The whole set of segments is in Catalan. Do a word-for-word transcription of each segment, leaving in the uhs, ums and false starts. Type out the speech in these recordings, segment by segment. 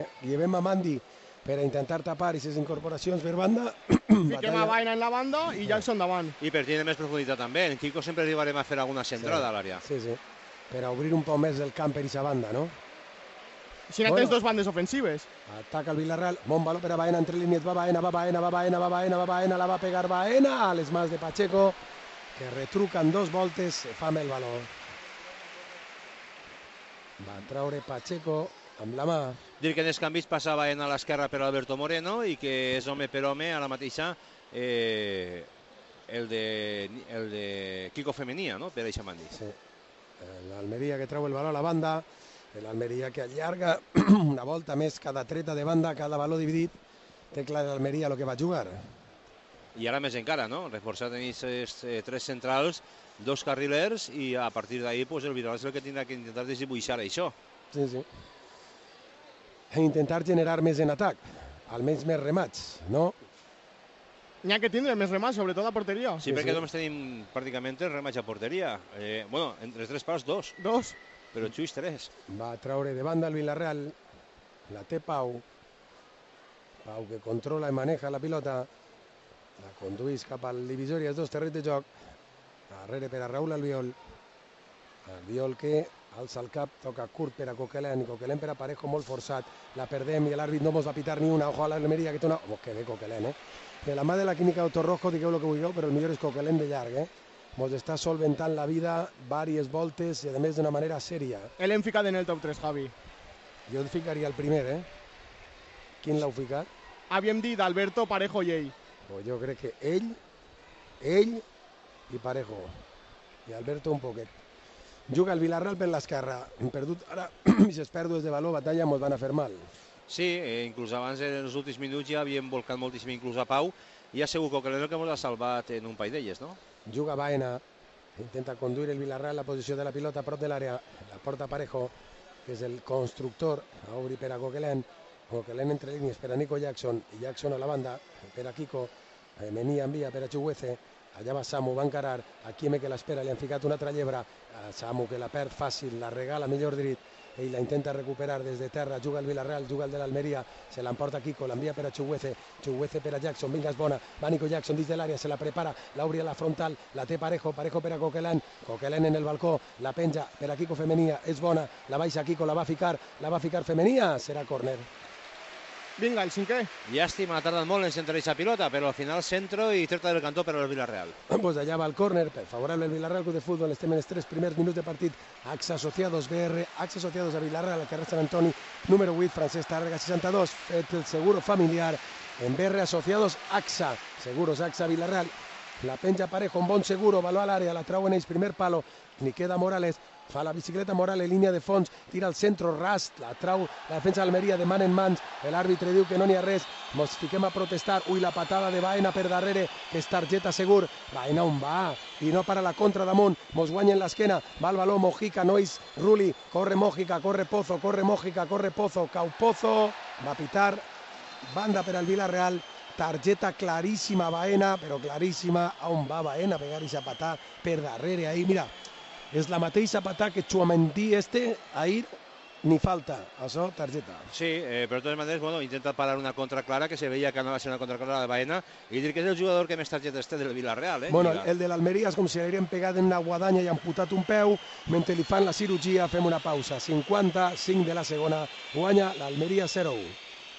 Llevem a Mandi per a intentar tapar aquestes incorporacions per banda. Fiquem a Baena en la banda i Jackson davant. I per tenir més profunditat també. En Quico sempre arribarem a fer alguna centrada a l'àrea. Sí, sí. Per a obrir un poc més el camp per aquesta banda, no? Si no tens dos bandes ofensives. Ataca el Villarreal. Bon valor per a Baena entre línies. Va Baena, va Baena, va Baena, va Baena, va Baena. La va pegar Baena a les mans de Pacheco, que retruquen dos voltes, se fa amb el valor. Va traure Pacheco amb la mà. Dir que en els canvis passa Baena a l'esquerra per Alberto Moreno i que és home per home a la mateixa eh, el, de, el de Quico Femenia, no? Per això m'han dit. Sí. L'Almeria que treu el valor a la banda, l'Almeria que allarga una volta més cada treta de banda, cada valor dividit. Té clar l'Almeria el que va jugar. I ara més encara, no? Reforçar tenir eh, tres centrals, dos carrilers i a partir d'ahir pues, el Villarreal és el que tindrà que intentar desdibuixar això. Sí, sí. E intentar generar més en atac, almenys més remats, no? N'hi ha que tindre més remats, sobretot a porteria. Sí, sí perquè sí. Només tenim pràcticament tres remats a porteria. Eh, bueno, entre els tres pals, dos. Dos. Però Xuis, tres. Va traure de banda el Villarreal. La té Pau. Pau que controla i maneja la pilota. La conduís cap al divisori, els dos terrenys de joc. Darrere per a Raúl Albiol. Albiol que alça el cap, toca curt per a Coquelin. Coquelin per a Parejo molt forçat. La perdem i l'àrbit no mos va pitar ni una. Ojo a l'Almeria que té una... Oh, que bé Coquelin, eh? De la mà de la clínica Doctor Rojo, digueu el que vulgueu, però el millor és Coquelin de llarg, eh? Mos està solventant la vida diverses voltes i a més d'una manera sèria. L'hem ficat en el top tres, Javi. Jo el ficaria el primer, eh? Quin l'heu ficat? Havíem dit Alberto, Parejo i ell. Pues jo crec que ell, ell i Parejo. I Alberto un poquet. Juga el Villarreal per l'esquerra. Hem perdut ara, i ses pèrdues de valor, batalla, mos van a fer mal. Sí, eh, inclús abans en els últims minuts ja havíem volcat moltíssim inclús a Pau i ja segur que el que ens ha salvat en un paio d'elles, no? Juga Baena, intenta conduir el Villarreal la posició de la pilota a prop de l'àrea, la porta Parejo, que és el constructor, a obrir per a Coquelin, Coquelin entre línies per a Nico Jackson, i Jackson a la banda, per a Quico, Menia envia per a Chuguece, allà va Samu, va encarar, aquí me que l'espera, li han ficat una altra llebra, a Samu que la perd fàcil, la regala millor dret, ell la intenta recuperar des de terra, juga el Villarreal, juga el de l'Almeria, se l'emporta Quico, l'envia per a Chuguece, Chuguece per a Jackson, vinga és bona, va Nico Jackson dins de l'àrea, se la prepara, l'obri a la frontal, la té Parejo, Parejo per a Coquelin, Coquelin en el balcó, la penja per a Quico Femenia, és bona, la baixa Quico, la va ficar, la va ficar Femenia, serà córner. Vinga, el cinquè. Llàstima, ha tardat molt en centrar aquesta pilota, però al final centro i treta del cantó per al Villarreal. Pues allà va el córner, favorable al Villarreal Club de Fútbol, estem en els tres primers minuts de partit. AXA Asociados B R, AXA Asociados a Villarreal, al carrer Sant Antoni, número vuit, Francesc Tàrrega, seixanta-dos, fet el seguro familiar en B R Asociados AXA, Seguros AXA Villarreal. La penja Parejo, un bon seguro, valor a l'àrea, la trau en ells, primer palo, ni queda Morales, fa la bicicleta Morales, línia de fons, tira al centre, ras, la trau, la defensa d'Almeria de man en mans, l'àrbitre diu que no n'hi ha res, mos fiquem a protestar, ui, la patada de Baena per darrere, que és targeta segur, Baena on va, i no para la contra damunt, mos guanyen l'esquena, va el baló, Mojica, Nois, Ruli, corre Mojica, corre Pozo, corre Mojica, corre Pozo, cau Pozo, va pitar, banda per al Villarreal, targeta claríssima Baena, però claríssima, on va Baena a pegar aquesta patà per darrere, ahí, mira, és la mateixa patà que Tchouaméni este, ahir, ni falta, això, targeta. Sí, eh, però de totes maneres, bueno, intenta parar una contra clara, que se veia que anava a ser una contra clara de Baena, i dir que és el jugador que més targetes té del Villarreal, eh? Bueno, el de l'Almeria és com si l'hagueren pegat en una guadanya i amputat un peu, mentre li fan la cirurgia fem una pausa, cinquanta-cinc de la segona, guanya l'Almeria zero u.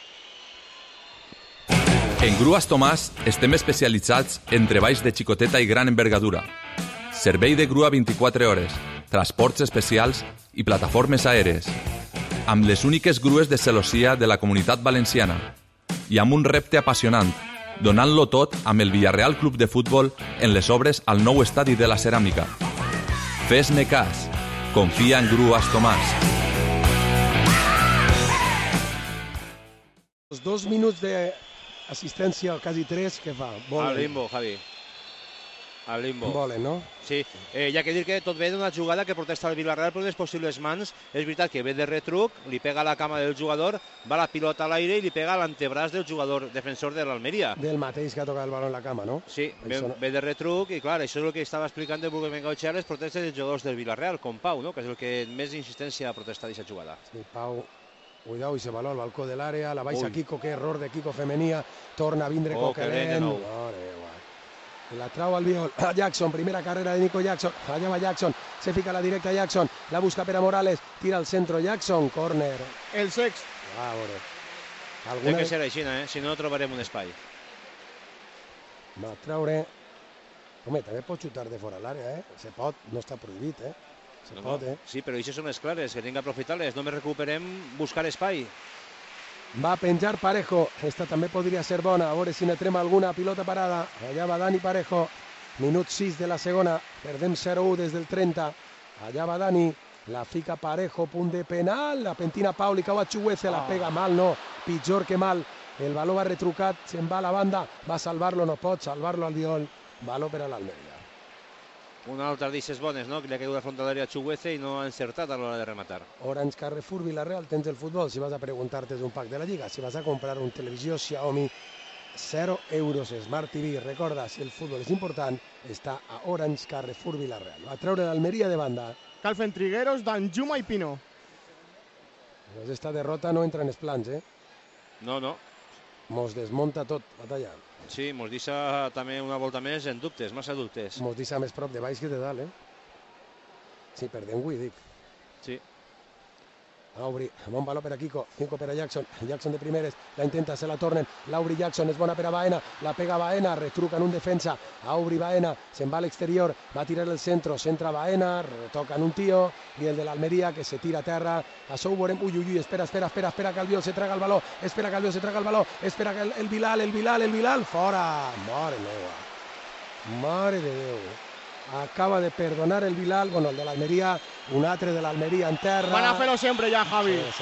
En Grues Tomàs estem especialitzats en treballs de xicoteta i gran envergadura. Servei de grua vint-i-quatre hores, transports especials i plataformes aèries. Amb les úniques grues de celossia de la Comunitat Valenciana. I amb un repte apassionant, donant-lo tot amb el Villarreal Club de Futbol en les obres al nou estadi de la Ceràmica. Fes-ne cas. Confia en Grues Tomàs. Els dos minuts d'assistència, quasi tres, què fa? Al limbo, Javi. Al limbo. Volen, no? Sí, eh, hi ha que dir que tot ve d'una jugada que protesta el Villarreal per les possibles mans. És veritat que ve de retruc, li pega a la cama del jugador, va la pilota a l'aire i li pega a l'antebraç del jugador defensor de l'Almeria. Del mateix que ha tocat el baló en la cama, no? Sí, ve, no... ve de retruc i clar, això és el que estava explicant el Burgos Bengoetxea, les protestes dels jugadors del Villarreal, com Pau, no? Que és el que més insistència ha protestat d'aquesta jugada. Sí, Pau Cuidado, i se valor al balcó de l'àrea, la baixa Ui. Kiko, que error de Kiko Femenia, torna a vindre Oh, que bé de Coquelin. nou. Mare meva. I la trau al viol a Jackson, primera carrera de Nico Jackson, allà va Jackson, se fica a la directa Jackson, la busca per a Morales, tira al centro Jackson, córner. El sext. Va, a veure. Té Alguna que ser així, eh? Si no, no trobarem un espai. va a traure. Home, també pot xutar de fora l'àrea, eh? Se pot, no està prohibit, eh? Se No, pot, no. eh? Sí, però això són les clares, que tinc que aprofitar-les. Només recuperem buscar espai. Va a penjar Parejo, esta també podria ser bona, a veure si ne trema alguna, pilota parada, allà va Dani Parejo, minut sis de la segona, perdem zero u des del trenta, allà va Dani, la fica Parejo, punt de penal, la pentina Pau, li cau a Chuguece, la pega mal, no, pitjor que mal, el baló va retrucat, se'n va a la banda, va a salvar-lo, no pot salvar-lo al viol, baló per a l'Almeria. Una altra d'eixes bones, no? Que li ha caigut a frontalària a Chuguece i no ha encertat a l'hora de rematar. Orange Carrefour Villarreal, tens el futbol, si vas a preguntar-te d'un pack de la Lliga, si vas a comprar un televisió Xiaomi, cero euros Smart T V, recorda, si el futbol és important, està a Orange Carrefour Villarreal. Va treure l'Almeria de banda. Calfen Trigueros, Danjuma i Pino. Doncs esta derrota no entra en els plans, eh? No, no. Mos desmunta tot, batalla. Sí, mos deixa també una volta més en dubtes, massa dubtes. Mos deixa més prop de baix que de dalt, eh? Sí, perdem avui, dic. Sí. Aubry, bon baló per a Kiko, Kiko per a Jackson, Jackson de primeres, la intenta, se la tornen, l'Aubry Jackson és bona per a Baena, la pega Baena, retruca en un defensa, Aubry Baena, se'n va a l'exterior, va a tirar el centro, centra Baena, retoca en un tio, i el de l'Almeria que se tira a terra, això ho veurem, ui, ui, ui, espera, espera, espera, espera que el Viol se traga el baló, espera que el Viol se traga el baló, espera que el, el Bilal, el Bilal, el Bilal, fora, mare meva, mare de Déu. Acaba de perdonar el Bilal, bueno, el de l'Almeria, un altre de l'Almeria en terra. Van a fer-ho sempre ja, Javi. Sí,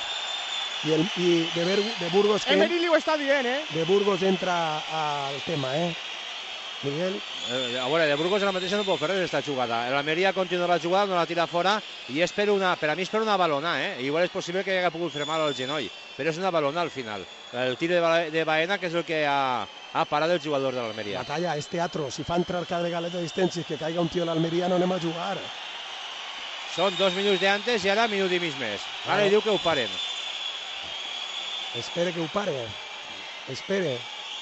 sí. I, el, i de, Ber, de Burgos que Emery li ho està dient, eh? de Burgos entra al tema, eh? Miguel, Eh, a veure, de Burgos ara mateix no pot fer res esta jugada. L'Almeria continua la jugada, no la tira fora i és per una, per a mi és per una balona, eh? Igual és possible que hagi pogut fer mal al genoll, però és una balona al final. El tir de, Ba- de Baena, que és el que ha, ha parat el jugador de l'Almeria. batalla, és teatro. Si fa entrar cada vegada de distàncies que caiga un tio a l'Almeria no anem a jugar. Són dos minuts d'antes i ara minut i mig més. Ara Vale. li diu que ho parem. Espere que ho pare. Espere.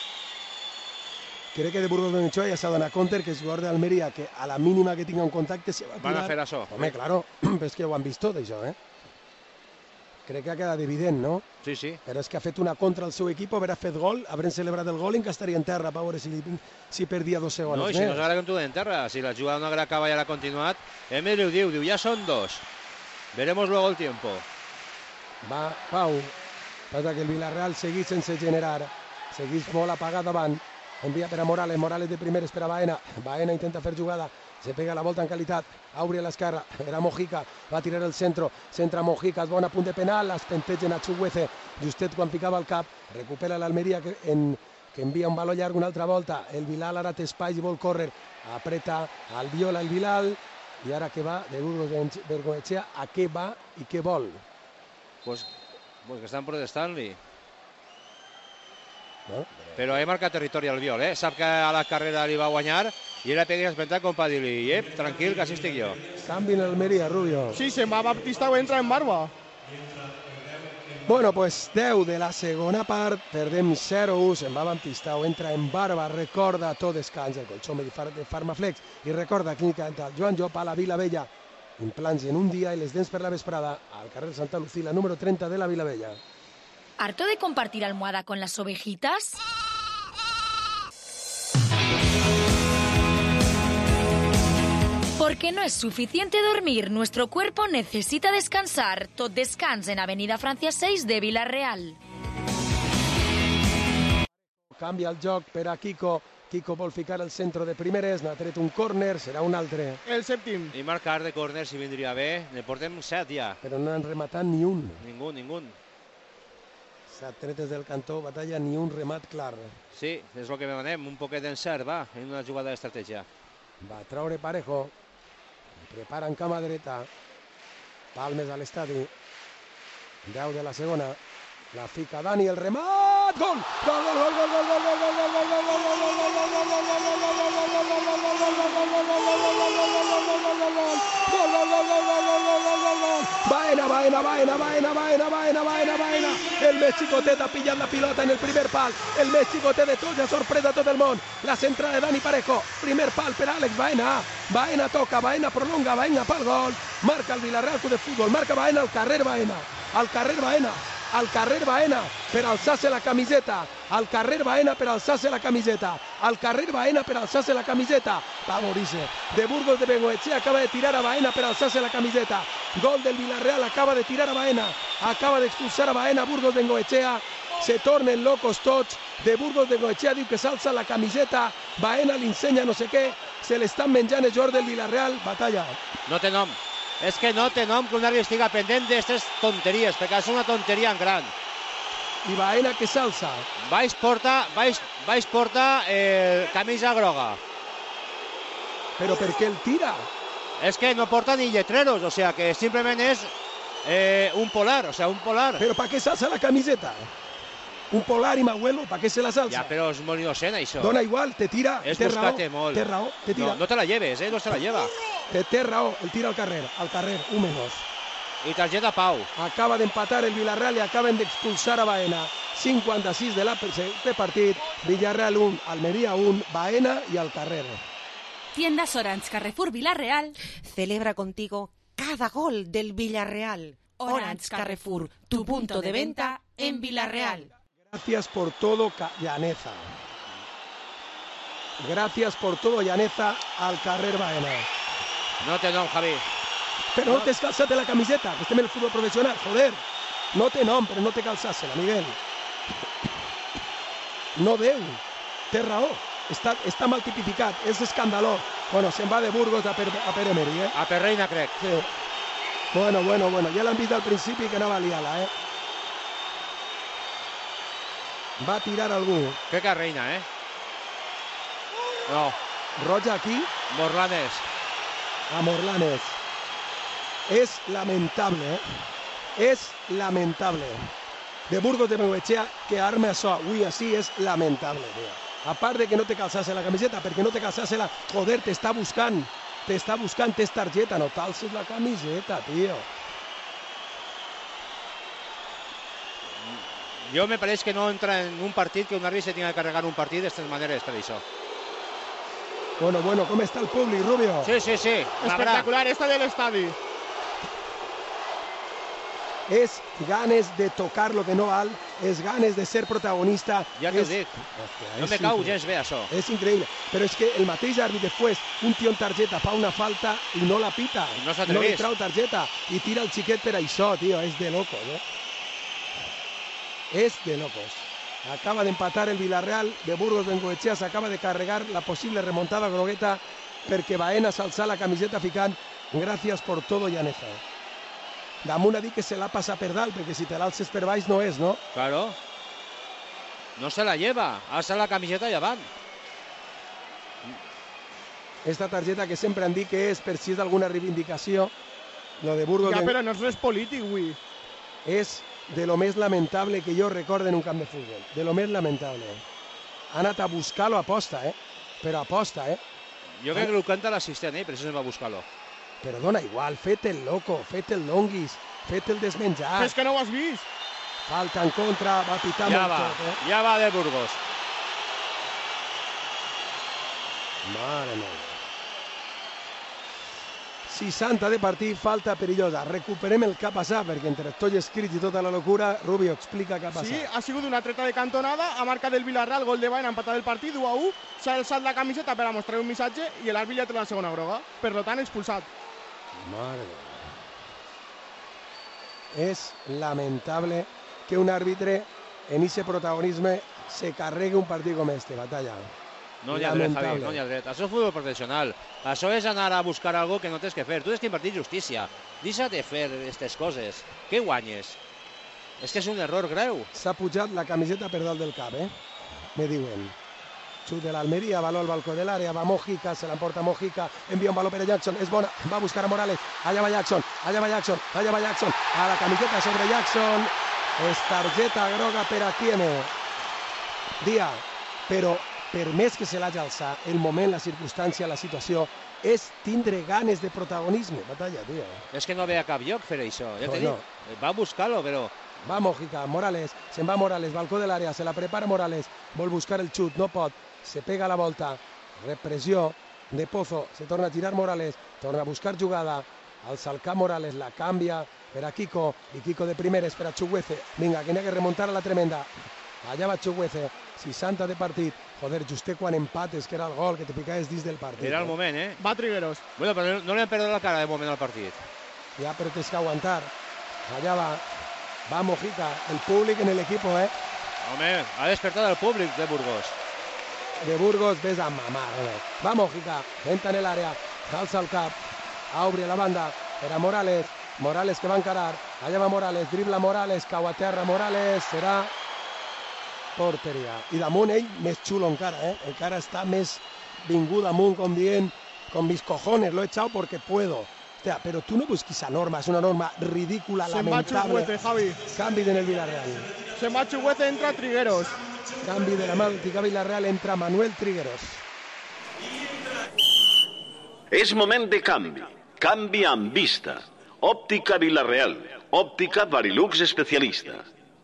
Crec que de Burgos Benchoa ja s'ha donat compte que el jugador d'Almeria, que a la mínima que tinga un contacte se va a tirar. Van a fer això. Home, claro, però és que ho han vist tot, això, eh? Crec que ha quedat evident, no? Sí, sí. Però és que ha fet una contra al seu equip, haurà fet gol, haurem celebrat el gol i encara estaria en terra, per veure si, si perdia dos segons No, i si més. no s'haurà continuat en terra, si la jugada no haurà acabat i ara ha continuat, Emery ho diu, diu, ja són dos. Veremos luego el tiempo. Va, Pau, passa que el Villarreal seguís sense generar, seguís molt apagat davant, envia per a Morales, Morales de primeres per a Baena, Baena intenta fer jugada, se pega la volta en qualitat, Aubry a l'esquerra, era Mojica, va a tirar el centro, centra Mojica, es bona a punt de penal, es pentegen a Chuguece, justet quan picava el cap, recupera l'Almeria que, en, que envia un baló llarg una altra volta, el Bilal ara té espai i vol córrer, apreta al Viola el Bilal, i ara que va de Burgos Bergoetxea, a què va i què vol? Pues, pues que estan protestant-li. No? Però he marcat territori al Viol, eh? Sap que a la carrera li va guanyar i era pegues espentat com per dir-li, eh, tranquil, que així estic jo. Canvi en Almeria, Rubio. Sí, se'n va Baptista o entra en barba. Bueno, pues deu de la segona part, perdem zero u, se'n va Baptistao, entra en barba, recorda tot descans, el colxó de Farmaflex, i recorda Clínica Dental Joan Llop a la Vila Vella, implants en un dia i les dents per la vesprada, al carrer Santa Lucila, número trenta de la Vila Vella. ¿Harto de compartir almohada con las ovejitas? Porque no es suficiente dormir, nuestro cuerpo necesita descansar. Tot descans en Avenida Francia seis de Villarreal. Canvia el joc per a Kiko, Kiko vol ficar el centre de primeres, n'ha tret un córner, serà un altre, El sèptim. I marcar de córner si vindria bé, ne portem set ja. però no han rematat ni un. Ningú, ningú. Set tretes del cantó, batalla, ni un remat clar. Sí, és el que demanem, un poquet d'encert, va, en una jugada d'estratègia. Va traure Parejo, prepara en cama dreta, Palmes a l'estadi, deu de la segona, La fica Dani, el remat, gol! Gol, gol, gol, gol, gol, gol, gol, gol, gol, gol, gol, Baena, Baena, Baena, Baena, Baena, Baena, Baena, Baena. El més xicotet ha pillat la pilota en el primer pal. El més xicotet de tots, ja sorpresa a tot el món. La centrada de Dani Parejo. Primer pal per Àlex Baena. Baena toca, Baena prolonga, Baena pel gol. Marca el Villarreal Club de Futbol. Marca Baena al carrer Baena. Al carrer Baena. Al carrer Baena per alçar-se la camiseta, al carrer Baena per alçar-se la camiseta, al carrer Baena per alçar-se la camiseta, va a morir-se. De Burgos de Bengoechea acaba de tirar a Baena per alçar-se la camiseta, gol del Villarreal, acaba de tirar a Baena, acaba d'expulsar a Baena, Burgos de Bengoechea, se tornen locos tots. De Burgos de Bengoechea diu que s'alça la camiseta, Baena li ensenya no sé què, se l'estan menjant el jugador del Villarreal, batalla. No té nom. És que no té nom que un àrbitre estiga pendent d'aquestes tonteries, perquè és una tonteria en gran. I Baena que s'alça. Baix porta, baix, baix porta eh, camisa groga. Però per què el tira? És que no porta ni lletreros, o sea que simplement és eh, un polar, o sea, un polar. Però per què s'alça la camiseta? Un polar i Mahuelo, ¿para qué se la salsa? Ja, però és molt innocent, això. Dona igual, te tira, és té raó, molt. té raó, te tira. No, no te la lleves, eh, no se la lleva. Te té raó, el tira al carrer, al carrer, un menos. I targeta Pau. Acaba d'empatar el Villarreal i acaben d'expulsar a Baena. cinquanta-sis de la de partit, Villarreal un, Almería un, Baena y al carrer. Tiendas Orange Carrefour Villarreal celebra contigo cada gol del Villarreal. Orange Carrefour, tu punto de venta en Villarreal. Gracias por todo, Llaneza. Gracias por todo, Llaneza, al carrer Baena. No té nom, Javi. Però no, no t'has calçat la camiseta, que estem en el futbol professional, joder. No té nom, però no té calçat-se-la, Miguel. No deu. Té raó. Està, està mal tipificat, és escandalós. Bueno, se'n va de Burgos a, per, a Pere Meri, eh? A Perreina, crec. Sí. Bueno, bueno, bueno, ja l'han vist al principi que anava a liar-la, eh? Va a tirar algú. Crec que Reina, eh? No. Roja aquí. Morlanes. A Morlanes. És lamentable, eh? És lamentable. De Burgos de Bengoechea que arme això avui així és lamentable, tio. A part de que no te calçase la camiseta, perquè no te calçase la... Joder, t'està buscant. T'està buscant, tens targeta, no t'alces la camiseta, tio. Jo me pareix que no entra en un partit que un àrbitre se tinga que carregar un partit d'aquestes maneres, per això. Bueno, bueno, com està el públic, Rubio? Sí, sí, sí. Espectacular esta del estadi. És ganes de tocar lo que no val, és ganes de ser protagonista. Ja t'ho és... dic. Hòstia, no me cau gens bé, això. És increïble. Però és que el mateix àrbitre després, un tio en targeta fa una falta i no la pita. No no li trau targeta i tira el xiquet per això, tio. És de locos, eh? És de locos. Acaba d'empatar el Villarreal de Burgos de Bengoechea, s'acaba de carregar la possible remontada grogueta perquè Baena s'alça la camiseta ficant gràcies por todo, Llaneza. Damunt ha dit que se la passa per dalt, perquè si te l'alces per baix no és, no? Claro. No se la lleva, alça la camiseta i avant. Esta targeta que sempre han dit que és per si és alguna reivindicació, lo de Burgos... Ja, de... però no és res polític, avui. És de lo més lamentable que jo recorde en un camp de futbol. De lo més lamentable. Ha anat a buscar-lo a posta, eh? Però a posta, eh? Jo crec que ho canta l'assistent, eh? Per això se'n va a buscar-lo. Però dona igual, fet el loco, fet el longuis, fet el desmenjat. És que no ho has vist. Falta en contra, va pitar ja molt va, tot, eh? Ja va de Burgos. Mare meva. seixanta de partit, falta perillosa. Recuperem el que ha passat, perquè entre tots els crits i tota la locura, Rubio, explica què ha passat. Sí, ha sigut una treta de cantonada, ha marcat el Villarreal, gol de Baena, empatat el partit, u a u, s'ha alçat la camiseta per a mostrar un missatge i l'àrbitre ja té la segona groga. Per tant, expulsat. Mare meva. És lamentable que un àrbitre en ese protagonisme se carregui un partit com este, batalla. No hi ha dret, Javi, no hi ha dret. Això és futbol professional. Això és anar a buscar algo que no tens que fer. Tu tens que impartir justícia. Deixa de fer aquestes coses. Què guanyes? És que és un error greu. S'ha pujat la camiseta per dalt del cap, eh? Me diuen. Xut de l'Almeria, baló al balcó de l'àrea, va Mojica, se l'emporta Mojica, envia un baló per a Jackson, és bona, va a buscar a Morales, allà va Jackson, allà va Jackson, allà va Jackson, a la camiseta sobre Jackson, és targeta groga per a Kieme. Dia, però per més que se l'hagi alçat, el moment, la circumstància, la situació, és tindre ganes de protagonisme. Batalla, tio. És que no veia cap lloc fer això, ja No, t'he no. dit. Va buscar-lo, però... Va Mojica, Morales, se'n va Morales, balcó de l'àrea, se la prepara Morales, vol buscar el xut, no pot, se pega a la volta, repressió de Pozo, se torna a tirar Morales, torna a buscar jugada, al salcar Morales, la canvia per a Kiko, i Kiko de primeres per a Chuguece, vinga, que n'hi ha que remuntar a la tremenda, allà va Chuguece, seixanta de partit, joder, justet quan empates, que era el gol, que te picaves dins del partit. Era el moment, eh? Va Trigueros. Bueno, però no li han perdut la cara de moment al partit. Ja, però tens que aguantar, allà va, va Mojica, el públic en l'equip, eh? Home, ha despertat el públic de Burgos. De Burgos, ves a mamar, home. Va Mojica, entra en l'àrea, alça el cap, obre la banda per a Morales, Morales que va encarar, allà va Morales, dribla Morales, cau a terra Morales, serà porteria. I damunt ell més xulo encara, eh? Encara està més vingut damunt, com dient, con mis cojones, lo he echado porque puedo. Hostia, pero tú no busques esa norma, es una norma ridícula, Se'n va lamentable. Chuguece, Javi. Canvi en el Villarreal. Se'n va Chuguece, entra Trigueros. Canvi de la Màltica Villarreal, entra Manuel Trigueros. És moment de canvi. Canvi amb vista. Òptica Villarreal. Òptica Varilux especialista.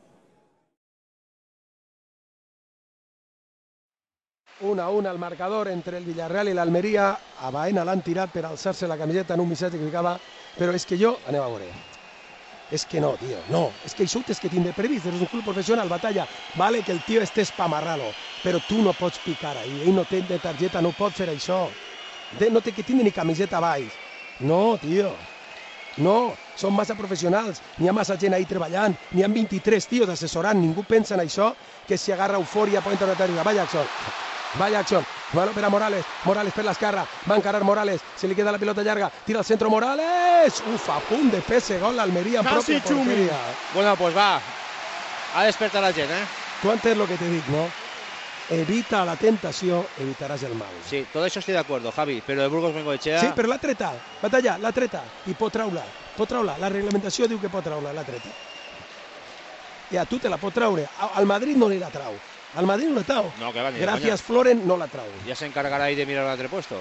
un a un al marcador entre el Villarreal i l'Almeria. A Baena l'han tirat per alçar-se la camiseta en un missatge que ficava, però és que jo, anem a veure, és que no, tio, no, és que això és que tindre previst, és un club professional, Batalla, vale que el tio estés pa amarrar-lo, però tu no pots picar ahí, ell no té de targeta, no pot fer això, de, no té que tindre ni camiseta baix, no, tio, no, són massa professionals, n'hi ha massa gent ahí treballant, n'hi ha vint-i-tres tios assessorant, ningú pensa en això, que si agarra eufòria pot entrar a targeta, va Jackson, va Jackson, baló per a Morales, Morales per l'esquerra, va encarar Morales, se li queda la pilota llarga, tira al centro Morales, uf, a punt de fer ese gol l'Almeria en Casi pròpia porteria. Bueno, pues va, ha despertat la gent, eh? Tu entens el que te dic, no? Evita la tentació, evitaràs el mal. Sí, todo eso estoy de acuerdo, Javi, pero el Burgos Bengoechea... Sí, però l'ha treta, Batalla, l'ha treta, i pot traure, pot traure, la reglamentació diu que pot traure, l'ha treta. Ja, tu te la pot traure, al Madrid no li la trau, al Madrid no la trau. No, que va, ni de Gràcies, coña. Floren, no la trau. Ya se encargará ahí de mirar al otro puesto.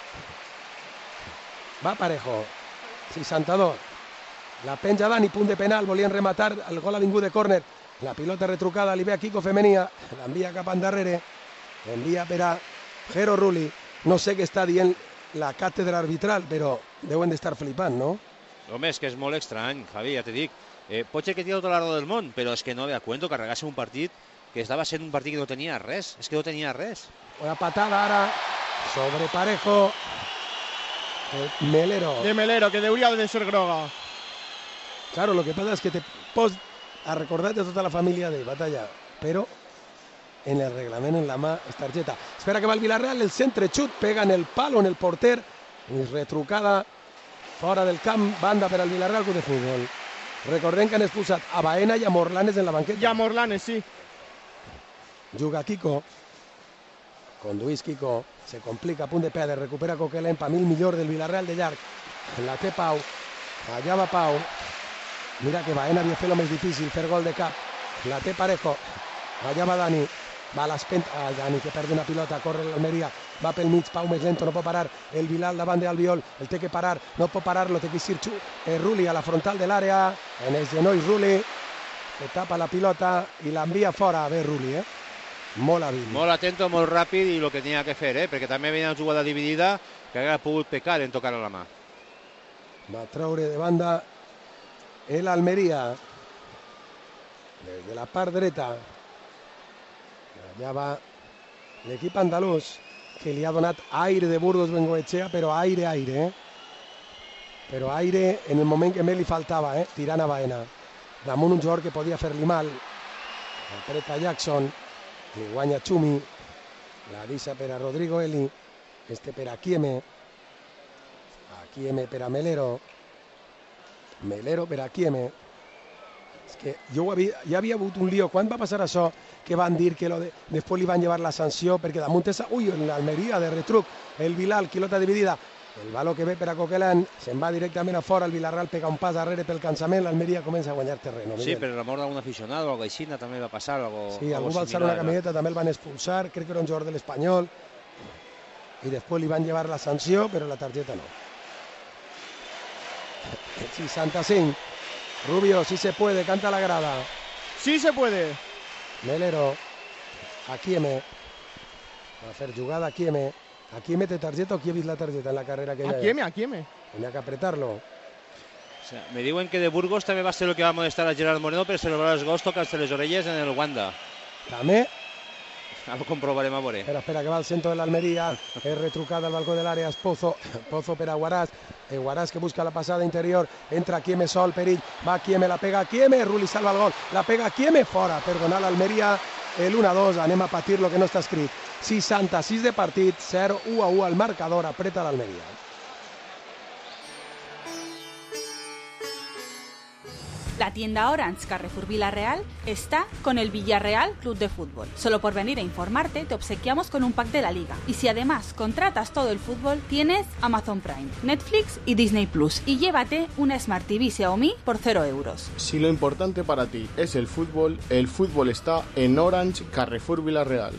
Va Parejo, seixanta-dos. La penja Dani, punt de penal, volien rematar, el gol ha vingut de córner. La pilota retrucada, li ve a Kiko Femenia, l'envia cap endarrere, envia per a Jero Rulli. No sé què està dient la càtedra arbitral, però deuen d'estar flipant, no? Home, és que és molt estrany, Javi, ja te dic. Eh, pot ser que tingui tota la raó del món, però és que no ve a cuento carregar-se un partit que estava sent un partit que no tenia res. És que no tenia res. Una patada ara sobre Parejo. Eh, Melero. De Melero, que hauria de ser groga. Claro, lo que pasa es que te pots a recordar-te tota la família de Batalla, però en el reglament en la mà és targeta. Espera que va el Villarreal, el centre xut, pega en el palo, en el porter, i retrucada fora del camp, banda per al Villarreal Club de Futbol. Recordem que han expulsat a Baena i a Morlanes en la banqueta. I a Morlanes, sí. Juga Kiko, conduís Kiko, se complica, a punt de perdre, recupera Coquelin, pa mil millor del Villarreal de llarg, la té Pau, allà va Pau, mira que Baena havia fet el més difícil, fer gol de cap, la té Parejo, allà va Dani, va a l'espent, ah, Dani que perd una pilota, corre l'Almeria, va pel mig, Pau més lento, no pot parar, el Bilal davant d'Albiol, el té que parar, no pot parar-lo, té que ir eh, Rulli a la frontal de l'àrea, en els genolls Rulli, que tapa la pilota i l'envia fora, a ver Rulli, eh? Molt hàbil. Molt atento, molt ràpid i el que tenia que fer, eh? Perquè també venia una jugada dividida que hauria pogut pecar en tocar a la mà. Va treure de banda l'Almeria des de la part dreta. Allà va l'equip andalús que li ha donat aire de Burgos Bengoechea, però aire, aire, eh? Però aire en el moment que més li faltava, eh? Tirant a Baena. Damunt un jugador que podia fer-li mal. Apreta Jackson, li guanya Chumi, la deixa per a Rodrigo Eli, este per a Kieme, a Kieme per a Melero, Melero per a Kieme. És que jo havia, ja havia hagut un lío, quan va passar això, que van dir que lo de, després li van llevar la sanció, perquè damunt esa, ui, en l'Almeria de retruc, el Bilal, pilota dividida, El valor que ve per a Coquelin se'n va directament a fora, el Villarreal pega un pas darrere pel cansament, l'Almeria comença a guanyar terreno. Sí, per la mort d'un aficionat o alguna cosa així també va passar. Algo, sí, algú va alçar una camioneta, també el van expulsar, crec que era un jugador de l'Espanyol, i després li van llevar la sanció, però la targeta no. seixanta-cinc. Rubio, sí se puede, canta la grada. Sí se puede. Melero, Akieme, va a fer jugada Akieme. Akieme té targeta o qui ha vist la targeta en la carrera que Akieme, Akieme. Tenía que apretarlo. O sea, me diuen que de Burgos també va ser el que va molestar a Gerard Moreno per celebrar els gols tocant-se les orelles en el Wanda. També. Ho comprovarem a veure. Espera, espera, que va al centro de l'Almeria, és retrucada al balcó de l'àrea, Pozo, Pozo per a Guaràs, eh, Guaràs que busca la passada interior, entra Akieme sol, perill, va Akieme, la pega Akieme, Rulli salva el gol, la pega Akieme fora, per donar l'Almeria el uno a dos, anem a patir lo que no està escrit. seixanta-sis de partit, zero u a u al marcador, apreta l'Almeria. La tienda Orange Carrefour Villarreal está con el Villarreal Club de Fútbol. Solo por venir a informarte te obsequiamos con un pack de la liga. Y si además contratas todo el fútbol, tienes Amazon Prime, Netflix y Disney Plus. Y llévate una Smart T V Xiaomi por cero euros. Si lo importante para ti es el fútbol, el fútbol está en Orange Carrefour Villarreal.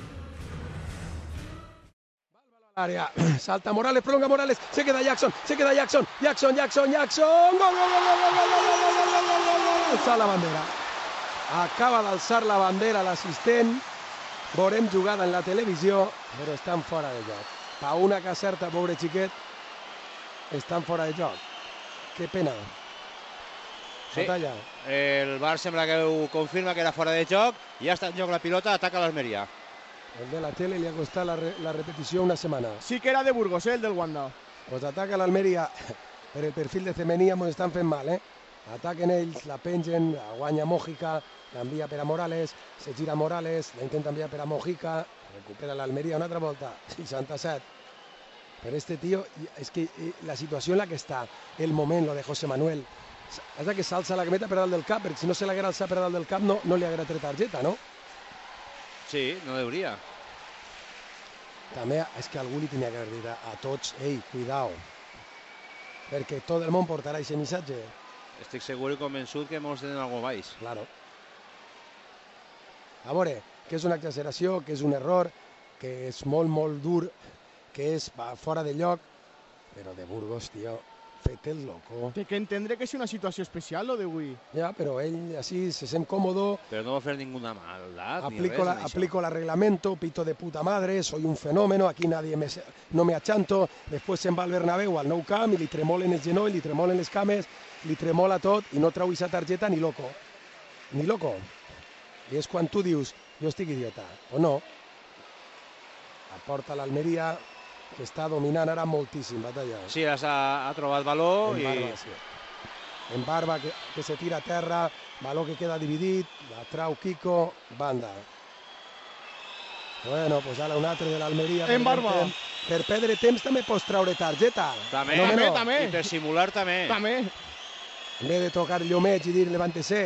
Área, salta Morales, prolonga Morales, se queda Jackson, se queda Jackson, Jackson, Jackson, Jackson, gol, gol, gol, gol, gol, gol, gol, gol, gol, gol, alça la bandera. Acaba d'alçar la bandera l'assistent, veurem jugada en la televisió, però estan fora de joc. Pa una que acerta, pobre xiquet, estan fora de joc. Que pena. Sí, Batalla. El V A R sembla que ho confirma que era fora de joc, ja està en joc la pilota, ataca l'Almeria. El de la tele li ha costat la, re, la repetició una setmana. Sí que era de Burgos, eh, el del Wanda. Pues ataca l'Almeria per el perfil de Cemenía, ens estan fent mal, eh? Ataquen ells, la pengen, la guanya Mojica, l'envia per a Morales, se gira Morales, la intenta enviar per a Mojica, recupera l'Almeria una altra volta, seixanta-set. Per este tío, és que la situació en la que està, el moment, lo de José Manuel, és que s'alça la cameta per dalt del cap, perquè si no se l'haguera alçat per dalt del cap no, no li haguera tret targeta, no? Sí, no hauria. També és que algú li tenia que haver dit a, a tots, ei, cuidao, perquè tot el món portarà aquest missatge. Estic segur i convençut que molts tenen algo baix. Claro. A veure, que és una exageració, que és un error, que és molt, molt dur, que és fora de lloc, però de Burgos, tio, fet el loco. Té que entendre que és una situació especial, lo d'avui. Ja, però ell així se sent còmodo. Però no va fer ninguna maldat aplico ni res. La, aplico el reglamento, pito de puta madre, soy un fenómeno, aquí nadie me, no me achanto. Després se'n va al Bernabéu, al Nou Camp, i li tremolen els genolls, li tremolen les cames, li tremola tot i no trau aquesta targeta ni loco. Ni loco. I és quan tu dius, jo estic idiota, o no. Aporta l'Almeria, que està dominant ara moltíssim, Batalla. Sí, ha, ha trobat valor en i... Barba, sí. En Barba, que, que se tira a terra, valor que queda dividit, la trau Kiko, banda. Bueno, pues ara un altre de l'Almeria. En Barba. Temps. Per perdre temps també pots traure targeta. També, no, també, no. també. I per simular també. També. En vez de tocar Llomeig i dir levántese.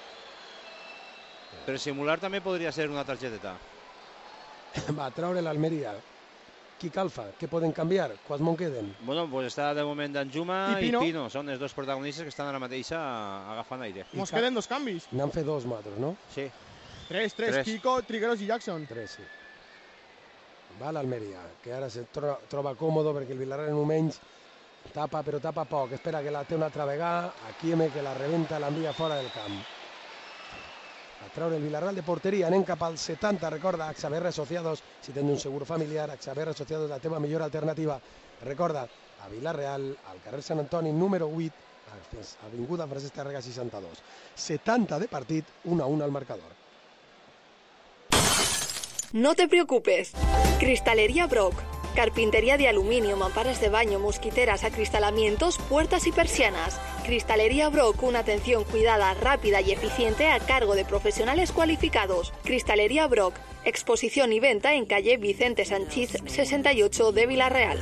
Per simular també podria ser una targeteta. Va traure l'Almeria. Qui calfa? Què poden canviar? Quants mon queden? Bueno, pues està de moment Danjuma I Pino. i Pino. Són els dos protagonistes que estan ara mateix agafant aire. Mos queden dos canvis. N'han fet dos nosaltres, no? Sí. Tres, tres, Tres. Kiko, Trigueros i Jackson. Tres, sí. Va l'Almeria, que ara se troba, troba còmodo perquè el Villarreal en un menys tapa, però tapa poc. Espera que la té una altra vegada. Akieme que la rebenta, l'envia fora del camp. A traure el Villarreal de porteria, anem cap al setanta, recorda, A X A B R Asociados, si tens un seguro familiar, A X A B R Asociados, la teva millor alternativa. Recorda, a Villarreal, al carrer Sant Antoni, número vuit, avinguda Francesc Tàrrega seixanta-dos. setanta de partit, uno a uno al marcador. No te preocupes. Cristalería Brock. Carpintería de aluminio, mamparas de baño, mosquiteras, acristalamientos, puertas y persianas. Cristalería Brock, una atención cuidada, rápida y eficiente a cargo de profesionales cualificados. Cristalería Brock, exposición y venta en calle Vicente Sanchís sesenta y ocho de Villarreal.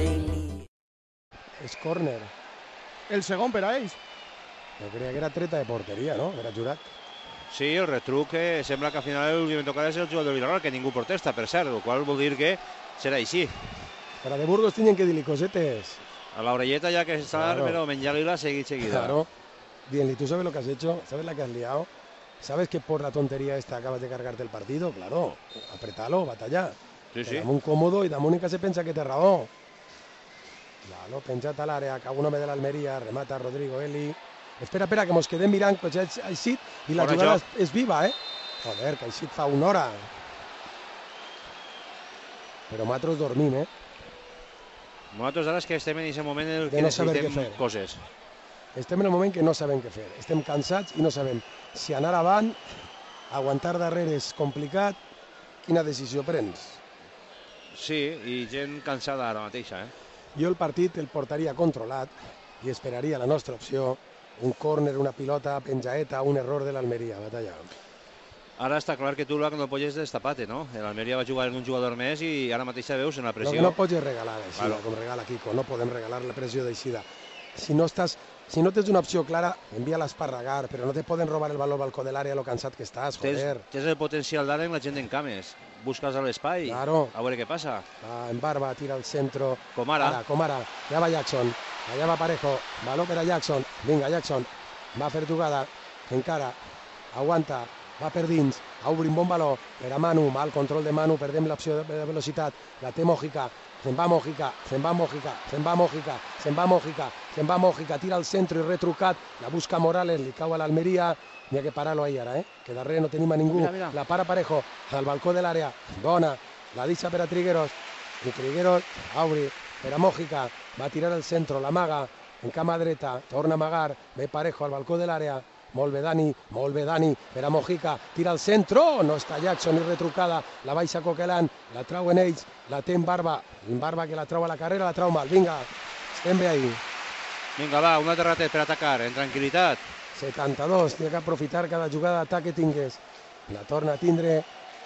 És córner. El segon per a ells. Jo creia que era treta de porteria, no? Era jurat. Sí, el retruc que sembla que al final el que tocarà és el jugador del Villarreal, que ningú protesta, per cert, el qual vol dir que serà així. Però de Burgos tenen que dir-li cosetes. A la orelleta ya que está, Claro. pero menjarla seguida, seguida. Claro. Bien, ¿y tú sabes lo que has hecho? ¿Sabes la que has liado? ¿Sabes que por la tontería esta acabas de cargarte el partido? Claro, apretalo, batalla. Sí, sí. Dame un cómodo y Damónica se pensa que te raó. Claro, penjat a l'àrea, acaba un home de l'Almeria, remata Rodrigo Eli. Espera, espera, que mos quedem mirant que ja ha eixit i la Fora jugada joc. és viva, eh? Joder, que ha eixit fa una hora. Però nosaltres dormim, eh? Nosaltres ara és que estem en aquest moment en el De que no saber què necessitem fer. coses. Estem en el moment que no sabem què fer. Estem cansats i no sabem si anar avant, aguantar darrere és complicat. Quina decisió prens? Sí, i gent cansada ara mateixa, eh? Jo el partit el portaria controlat i esperaria la nostra opció, un córner, una pilota, penjaeta, un error de l'Almeria, batalla. Ara està clar que tu la que no pots destapar-te, no? L'Almeria va jugar en un jugador més i ara mateixa veus en la El pressió. que no pots és regalar d'eixida, Claro. com regala Kiko, no podem regalar la pressió d'eixida. Si no estàs, si no tens una opció clara, envia l'esparragar, però no te poden robar el baló al balcó de l'àrea lo cansat que estàs, Tens, joder. tens el potencial d'ara en la gent en cames. Busques a l'espai, Claro. a veure què passa. Ah, en Barba tira al centro. Com ara. Ara, com ara. Ja va Jackson. Allà va Parejo. Baló per a Jackson. Vinga, Jackson. Va a fer jugada. Encara. Aguanta. Va per dins. A obrir un bon baló. Per a Manu. Mal control de Manu. Perdem l'opció de velocitat. La té Mojica. Se'n va Mojica. Se'n va Mojica. Se'n va Mojica. Se'n va Mojica. Se'n va Mojica. Tira al centre i retrucat. La busca Morales. Li cau a l'Almeria. N'hi ha que parar-lo ahir ara, eh? Que darrere no tenim a ningú. Mira, mira. La para Parejo. Al balcó de l'àrea. Bona. La deixa per a Trigueros. I Trigueros, Auri, per a Mojica, va tirar al centre, la maga, en cama dreta, torna a amagar, ve Parejo al balcó de l'àrea, molt bé Dani, molt bé Dani, per a Mojica, tira al centre, no està Jackson ni retrucada, la baixa Coquelin, la trauen ells, la té en Barba, en Barba que la trau a la carrera, la trau mal, vinga, estem bé ahí. Vinga, va, un altre ratet per atacar, en tranquil·litat. setanta-dos, té que aprofitar cada jugada d'atac que tingués. La torna a tindre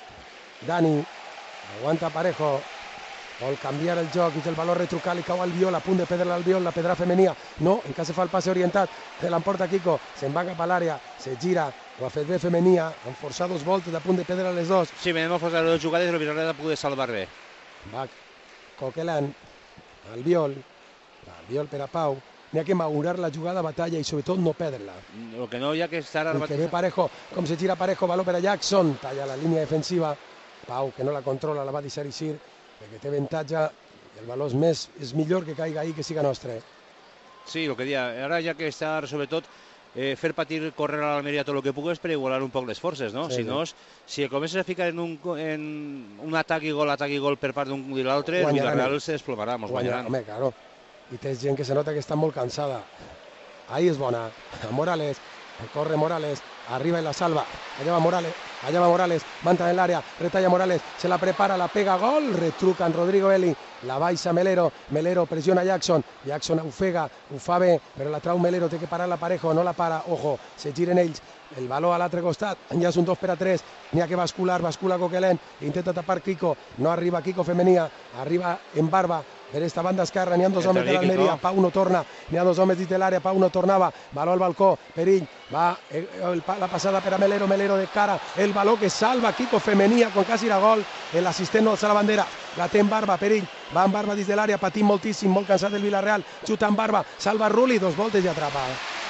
Dani, aguanta Parejo, vol canviar el joc i el valor retrucat, li cau al Viol, a punt de perdre l'Albiol, la pedrà femenia, no, encara se fa el passe orientat, se l'emporta Kiko, se'n va cap a l'àrea, se gira, ho ha fet bé femenia, han forçat dos voltes, a punt de perdre les dos. Sí, venim a forçar les jugades i el Villarreal ha pogut salvar bé. Va Coquelin, Albiol, Albiol per a Pau, n'hi ha que madurar la jugada a batalla i sobretot no perdre-la. El que no hi ha que estar ara El que ve mateix... Parejo, com se gira Parejo, baló per a Jackson, talla la línia defensiva, Pau que no la controla, la va deixar eixir, perquè té avantatge, el baló és més, és millor que caiga ahí que siga nostre. Sí, el que dia, ara hi ha que estar, sobretot, eh, fer patir, córrer a l'Almeria tot el que pugues per igualar un poc les forces, no? Sí, si sí. no, si comences a ficar en un, en un atac i gol, atac i gol per part d'un i l'altre, el Guanyaran. Villarreal se desplomarà, mos Guanyarà, guanyaran. home, claro. I tens gent que se nota que està molt cansada. Ahí és bona. Morales, corre Morales, arriba i la salva. Allà va Morales, allà va Morales, va entrar en l'àrea, retalla Morales, se la prepara, la pega, gol, retruca en Rodrigo Eli, la baixa Melero, Melero pressiona Jackson, Jackson ofega, ho fa bé, però la trau Melero, té que parar la Parejo, no la para, ojo, se giren ells, el baló a l'altre costat, ja és un dos per a tres, n'hi ha que bascular, bascula Coquelin, intenta tapar Kiko, no arriba Kiko femenia, arriba en Barba, per esta banda esquerra n'hi ha dos Entra homes de aquí, l'Almeria, Kiko. Pau no torna, n'hi ha dos homes dins de l'àrea, Pau no tornava, baló al balcó, Perill, va el, el, la passada per a Melero, Melero de cara, el baló que salva Kiko femenia quan quasi era gol, l'assistent no alça la bandera, la té en Barba, Perill, va en Barba dins de l'àrea, patint moltíssim, molt cansat del Villarreal, xuta en Barba, salva Rulli, dos voltes i atrapa.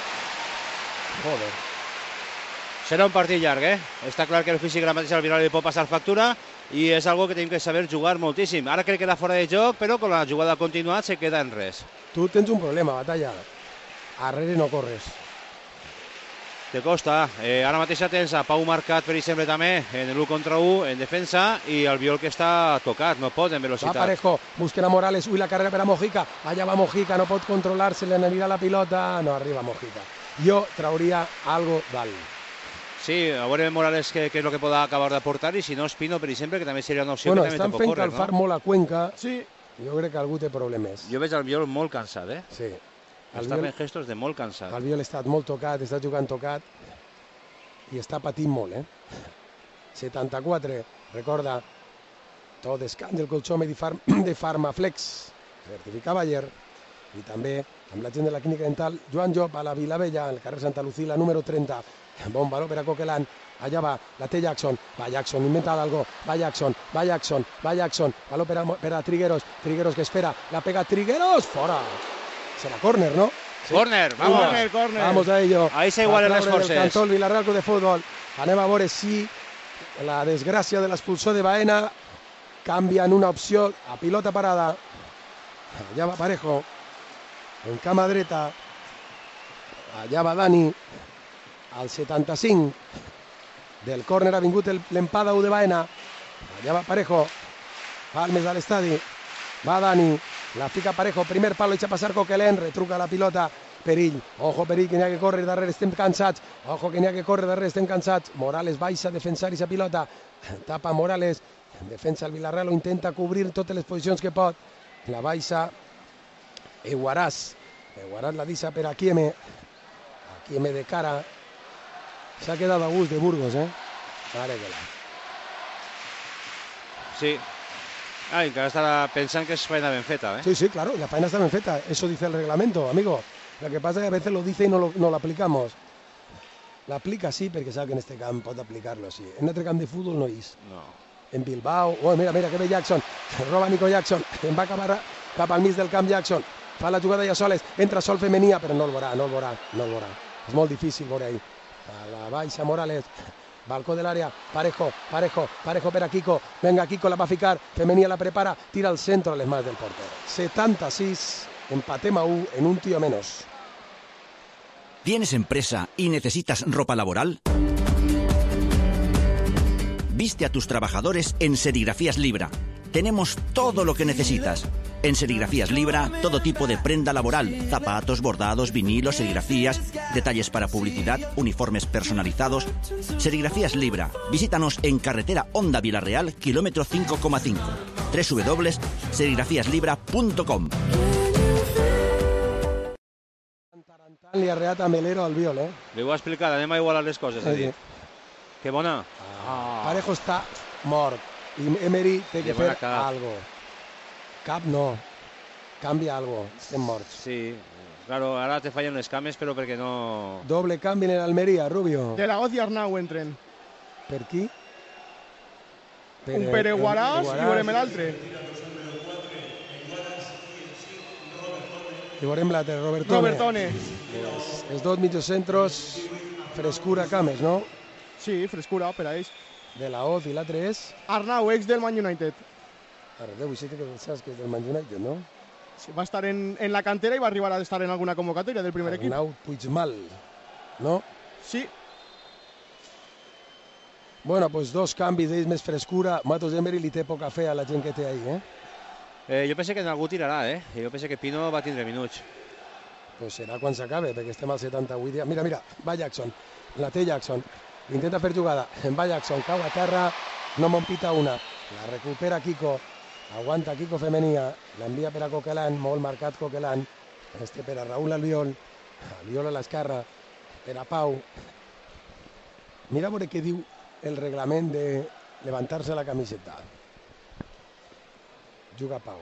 Joder. Serà un partit llarg, eh? Està clar que el físic ara mateix al Villarreal li pot passar factura i és algo que tenim que saber jugar moltíssim. Ara crec que era fora de joc, però quan la jugada ha continuat se queda en res. Tu tens un problema, Batalla. Arrere no corres. Te costa. Eh, ara mateix tens a Pau marcat, per exemple, també, en l'u contra u, en defensa, i el Viol que està tocat, no pot en Va velocitat. Parejo, busquen a Morales, uy, la carrera per a Mojica, allà va Mojica, no pot controlar-se, li anirà la pilota, no arriba Mojica. Jo trauria algo dalt. Sí, a veure Morales què, què és el que pot acabar d'aportar, i si no, Espino, per exemple, que també seria una opció Bueno, que també estan te pot fent córrer, calfar no? molt a Cuenca. Sí. Jo crec que algú té problemes. Jo veig el Viol molt cansat, eh? Sí. El Està Viol, fent gestos de molt cansat. el Viol ha estat molt tocat, està jugant tocat i està patint molt, eh? setanta-quatre, recorda, tot descans del colxome de, Farm, de Farmaflex, certificava ayer, i també amb la gent de la clínica dental Joan Job a la Vilavella, al carrer Santa Lucila, número trenta. Bon baló per a Coquelin, allà va, la té Jackson, va Jackson, inventa algo, va Jackson, va Jackson, va Jackson, baló per a, per a Trigueros, Trigueros que espera, la pega Trigueros, fora. serà córner, no? Sí. Córner, vamos. Córner, córner. Vamos a ello. Ahí se igualen les forces. El cantó el Villarreal Club de Futbol. Anem a veure si la desgràcia de l'expulsó de Baena canvia en una opció a pilota parada. Allà va Parejo, en cama dreta. Allà va Dani. Al setanta-cinc del córner ha vingut l'empada de Baena. Allà va Parejo. Palmes a l'estadi. Va Dani. La fica Parejo. Primer palo, echa passar Coquelin. Retruca la pilota. Perill. Ojo, Perill, que n'hi ha que córrer darrere. Estem cansats. Ojo, que n'hi ha que córrer darrere. Estem cansats. Morales baixa a defensar aquesta pilota. Tapa Morales. Defensa el Villarreal. Ho intenta cobrir totes les posicions que pot. La baixa Eguaràs. Eguaràs la deixa per Akieme. Akieme de cara. Se ha quedado a gust de Burgos, ¿eh? Vale, que la... Sí. Ah, encara estava pensant que es feina ben feta, ¿eh? Sí, sí, claro, la faena está bien feta. Eso dice el reglamento, amigo. Lo que pasa es que a veces lo dice y no lo, no lo aplicamos. La aplica sí, perquè sabe que en este camp pot aplicar-lo así. En otro camp de fútbol no és. No. En Bilbao, oh, mira, mira, que ve Jackson. Roba Nico Jackson. En va acabar cap al mig del camp Jackson. Fa la jugada ja soles. Entra sol femenia, però no el veurà, no el veurà, no el veurà. És molt difícil veure ahí. A la baixa Morales. Balcó del área, Parejo, Parejo, Parejo per a Kiko. Venga, Kiko la va a ficar. Femenia la prepara, tira al centro les mans del portero. setenta-sis, empatem a u en un tío menos. ¿Tienes empresa y necesitas ropa laboral? Viste a tus trabajadores en Serigrafías Libra. Tenemos todo lo que necesitas. En Serigrafías Libra, todo tipo de prenda laboral, zapatos, bordados, vinilos, serigrafías, detalles para publicidad, uniformes personalizados. Serigrafías Libra. Visítanos en carretera Honda Villarreal, kilómetro cinco coma cinco. doble u doble u doble u punt serigrafías libra punt com. Li ha reat a Melero al viol, eh? Li ho ha explicat, anem a igualar les coses, ha dit. Que bona. Ah. Parejo està mort i Emery té que fer algo. Cap no. Canvia algo. Estem morts. Sí. Claro, ara te fallen les cames, però perquè no... Doble canvi en l'Almeria, Rubio. De la Hoz i Arnau entren. Per qui? Per un Pere Guaràs i veurem l'altre. I veurem l'altre, Robertone. Robertone. Els, els dos mitjocentros, frescura cames, no? Sí, frescura per a ells. De la Hoz i l'altre és... Arnau, ex del Man United. Arnau, sí que saps que és del Man United, no? Sí, va estar en, en la cantera i va arribar a estar en alguna convocatòria del primer equip. Arnau Puigmal, no? Sí. Bueno, pues dos canvis d'ells més frescura. Matos Emery li té poca fe a la gent que té ahí, eh? Eh, jo penso que en algú tirarà, eh? Jo penso que Pino va tindre minuts. Pues serà quan s'acabe, perquè estem al setanta-vuit. Mira, mira, va Jackson, la té Jackson. Intenta fer jugada, en va Jackson, cau a terra, no me'n pita una. La recupera Kiko, aguanta Kiko Femenia, l'envia per a Coquelin, molt marcat Coquelin. Este per a Raúl Albiol, Albiol a l'esquerra, per a Pau. Mira a veure què diu el reglament de levantar-se la camiseta. Juga Pau.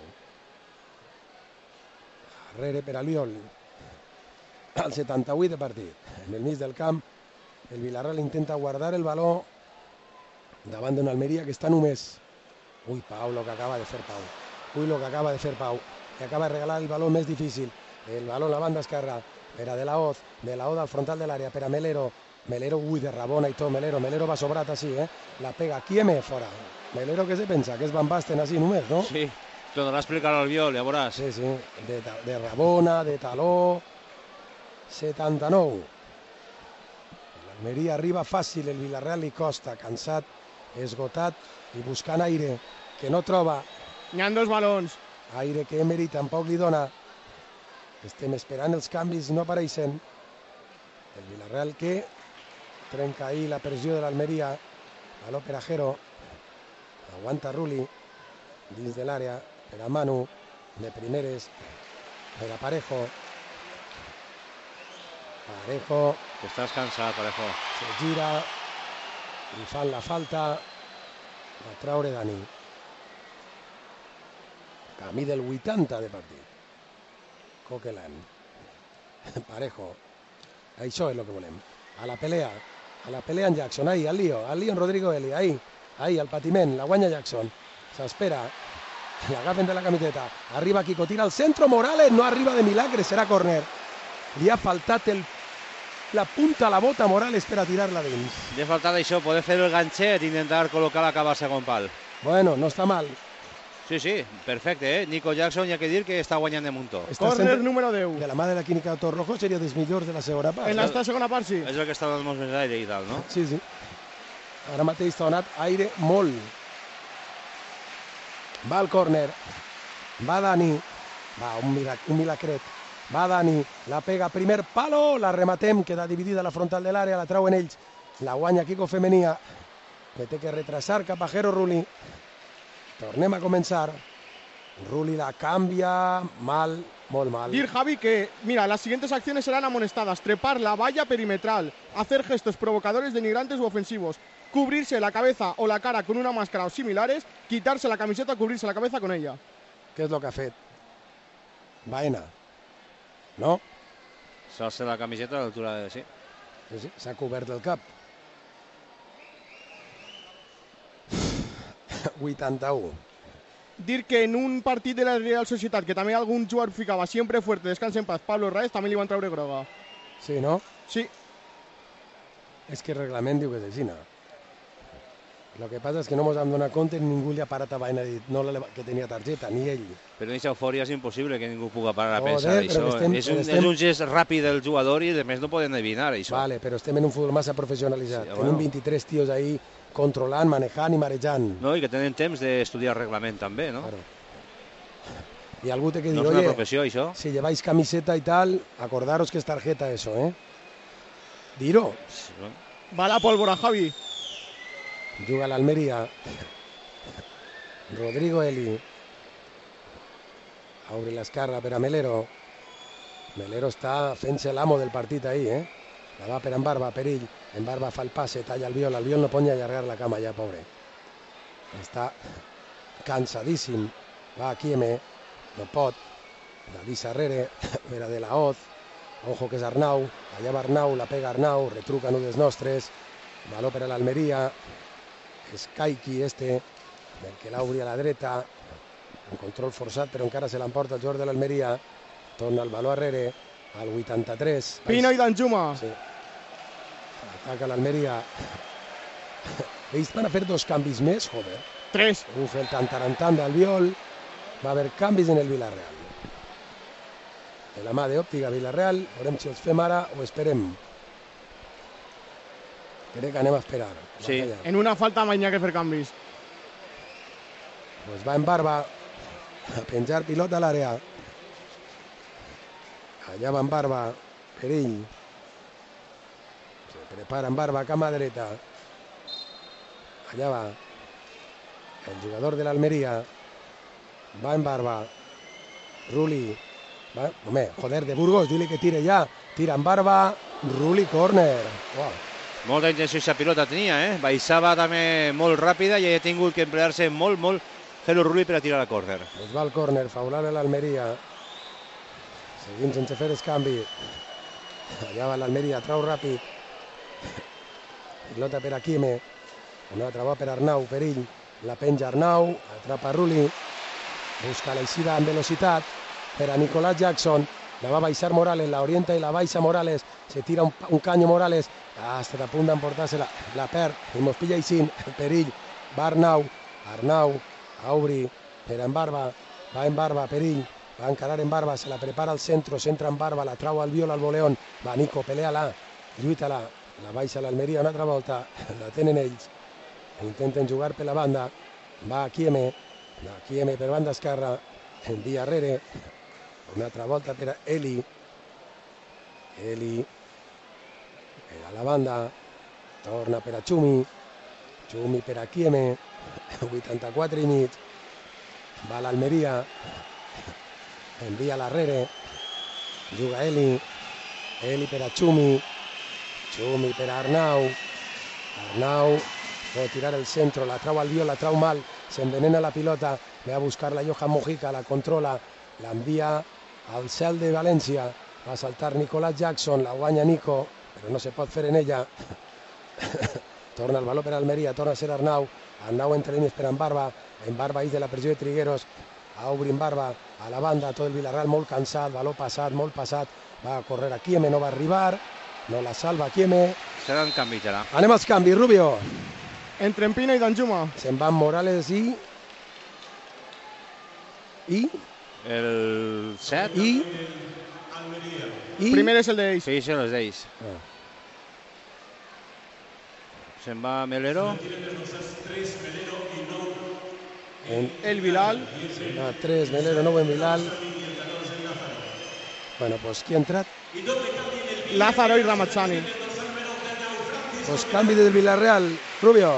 Darrere per a Albiol. Al setanta-vuit de partit. En el mig del camp, el Villarreal intenta guardar el baló davant d'una Almeria que està només. Ui, Pau, lo que acaba de fer Pau. Ui, lo que acaba de fer Pau. Que acaba de regalar el baló més difícil. El baló en la banda esquerra. Per a De la Hoz. De la Hoz al frontal de l'àrea. Per a Melero. Melero, ui, de Rabona i tot. Melero, Melero va sobrat així, eh? La pega. Quieme, fora. Melero, què se pensa? Que és Van Basten així només, no? Sí, tornarà a explicar al viol, ja veuràs. Sí, sí. De, de Rabona, de Taló. setanta-nou. L'Almeria arriba fàcil, el Villarreal li costa, cansat, esgotat i buscant aire, que no troba. N'hi ha dos balons. Aire que Emery tampoc li dona. Estem esperant els canvis i no apareixen. El Villarreal que trenca ahí la pressió de l'Almeria. Baló per a Jero. Aguanta Rulli dins de l'àrea. Per a Manu. De primeres. Per a Parejo. Parejo. Estàs cansat, Parejo. Se gira. Li fan la falta. Va traure Dani. Camí del vuitanta de partit. Coquelin. Parejo. Això és el que volem. A la pelea. A la pelea en Jackson. Ahí, al lío. Al lío en Rodrigo Eli. Ahí. Ahí, al patiment. La guanya Jackson. S'espera. l'agafen de la camiseta, arriba Kiko, tira al centro, Morales no arriba de milagre, serà córner. Li ha faltat el, la punta a la bota a Morales per a tirar-la dins. Li ha faltat això, poder fer el ganxet i intentar col·locar-la cap al segon pal. Bueno, no està mal. Sí, sí, perfecte, eh? Nico Jackson, hi ha que dir que està guanyant de muntó. Córner número deu. De la mà de la clínica Doctor Rojo seria dels millors de la segona part. En la segona part, sí. És el que està donant molts més aire i tal, no? Sí, sí. Ara mateix t'ha donat aire molt. Va al córner. Va Dani. Va, un, milac, un milagret. Va Dani. La pega primer palo. La rematem. Queda dividida la frontal de l'àrea. La trauen ells. La guanya Kiko Femenia. Que té que retrasar cap a Jero Rulli. Tornem a començar. Rulli la cambia. Mal, molt mal. Dir, Javi, que, mira, las siguientes acciones serán amonestadas. Trepar la valla perimetral. Hacer gestos provocadores, denigrantes u ofensivos. Cubrirse la cabeza o la cara con una máscara o similares. Quitarse la camiseta o cubrirse la cabeza con ella. Què és el que ha fet? Baena. No? S'alça la camiseta a l'altura de... Sí. Sí, sí, s'ha cobert el cap. vuitanta-u. Dir que en un partit de la Real Societat que també algun jugador ficava sempre fuerte, descansa en paz, Pablo Raez, també li van treure groga. Sí, no? Sí. És que el reglament diu que és així, no? Lo que passa és que no ens hem donat compte, ningú li ha parat a Baena dit no que tenia targeta, ni ell. Però en aquesta eufòria és impossible que ningú pugui parar a Joder, pensar això. estem, és, un, estem... és un gest ràpid del jugador i a més no poden adivinar això. Vale, però estem en un futbol massa professionalitzat. Sí, Tenim bueno. vint-i-tres tios ahí controlant, manejant i marejant. No, i que tenen temps d'estudiar el reglament també, no? Claro. Y algú té que dir, no és una oye, professió, això. si lleváis camiseta y tal, acordaros que es tarjeta eso, ¿eh? Diro. Sí, no? Va la pólvora, Javi. Juga l'Almeria. Rodrigo Eli. Obre l'esquerra per a Melero. Melero està fent-se l'amo del partit ahí, eh? La va per en Barba, Perill. En Barba fa el passe, talla el Viol. El Viol no pot ni allargar la cama ja, pobre. Està cansadíssim. Va Kieme. No pot. David Sarrere. Per a De La Hoz. Ojo que és Arnau. Allà va Arnau, la pega Arnau. Retruca un dels nostres. Valor per a l'Almeria. És Kaiki este, del que l'obri a la dreta, un control forçat però encara se l'emporta el jugador de l'Almeria, torna el valor arrere, al vuitanta-tres. Pino i Danjuma. Sí. Ataca l'Almeria. Ells van a fer dos canvis més, joder. Tres. Uf, el tantarantan d'Albiol. Va haver canvis en el Villarreal. De la mà d'Òptica Villarreal, veurem si els fem ara o esperem. Crec que anem a esperar. Sí, en una falta mai n'hi ha que fer canvis. Pues va en Barba a penjar pilota a l'àrea. Allà va en Barba, Perill. Se prepara en Barba, cama dreta. Allà va el jugador de l'Almeria. Va en Barba. Rulli. Va, home, joder, de Burgos, dile que tire ja. Tira en Barba. Rulli, córner. Wow. Molta intenció aquesta pilota tenia, eh? Baixava també molt ràpida i ha tingut que emplear-se molt, molt Jero Rulli per a tirar a córner. Pues va al córner, favorable a l'Almeria. Seguim sense fer el canvi. Allà va l'Almeria, trau ràpid. Pilota per a Quime. Una altra va per Arnau, Perill. La penja Arnau, atrapa Rulli. Busca l'eixida amb velocitat per a Nicolás Jackson. La va baixar Morales, la orienta i la baixa Morales. Se tira un, un caño Morales. Ah, està a punt d'emportar-se-la. La perd. I mos pilla Ixin. El Perill. Va Arnau. Arnau. A obrir. Per en Barba. Va en Barba. Perill. Va encarar en Barba. Se la prepara al centro. Centra en Barba. La trau al Viol al Boleón. Va Nico. Pelea-la. Lluita-la. La baixa l'Almeria una altra volta. La tenen ells. Intenten jugar per la banda. Va Kieme. Va Kieme per banda esquerra. Envia arrere. Una altra volta per a Eli. Eli. Per a la banda. Torna per a Chumi. Chumi per a Kieme. vuitanta-quatre i mig. Va l'Almeria. Envia l'arrere. Juga Eli. Eli per a Chumi. Chumi per a Arnau. Arnau. Pot tirar el centro. La trau al Viol. La trau mal. S'envenena la pilota. Ve a buscar la Johan Mojica. La controla. L'envia al cel de València. Va a saltar Nicolás Jackson. La guanya Nico. Però no se pot fer en ella. Torna el valor per Almeria. Torna a ser Arnau. Arnau entre línies per en Barba, en Barba és de la pressió de Trigueros, a obrir en Barba, a la banda, tot el Villarreal molt cansat, valor passat, molt passat, va a correr a Kieme, no va a arribar, no la salva Kieme. Seran canvis ara. Anem als canvis, Rubio. Entre Empina i Danjuma. Se'n van Morales i... I... El set. I... I... Primer és el d'ells. Sí, són els d'ells. Ah. Se'n va Melero. En... El Bilal. A tres, Melero, nou en Bilal. Bueno, pues qui ha entrat? Lázaro i Ramazzani. Pues canvi del Villarreal, Rubio.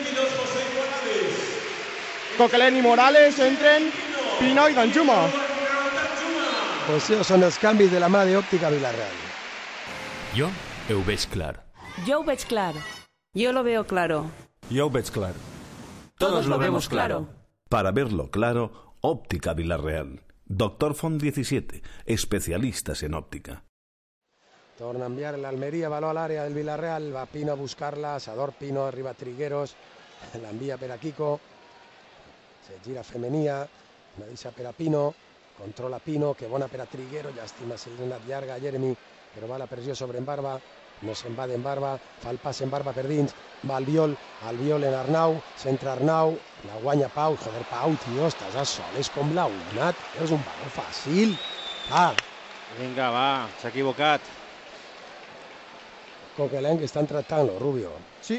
Coquelin i Morales entren Pino i Danjuma. Pues sí, són els canvis de la mà d'Òptica Villarreal. Jo ho veig clar. Yo lo veig clar. Yo lo veo claro. Yo veig clar. Todos lo vemos claro. Para verlo claro, Óptica Villarreal. Doctor Font diecisiete, especialistas en óptica. Torna a enviar l'Almeria, baló a l'àrea del Villarreal, va Pino a buscar-la, Sador Pino, arriba Trigueros, l'envia per a Kiko, se gira Femenia, la deixa per a Pino, controla Pino, que bona per a Trigueros, llàstima, se li ha anat llarga a Jeremy, però va la pressió sobre en Barba, no se'n va d'en Barba, fa el pas en Barba per dins, va al Viol, al Viol en Arnau, centra Arnau, la guanya Pau, joder Pau, tio, estàs a soles com l'ha unat, és un baló fàcil, va. Vinga, va, s'ha equivocat. Coquelin que estan tractant-lo, Rubio. Sí.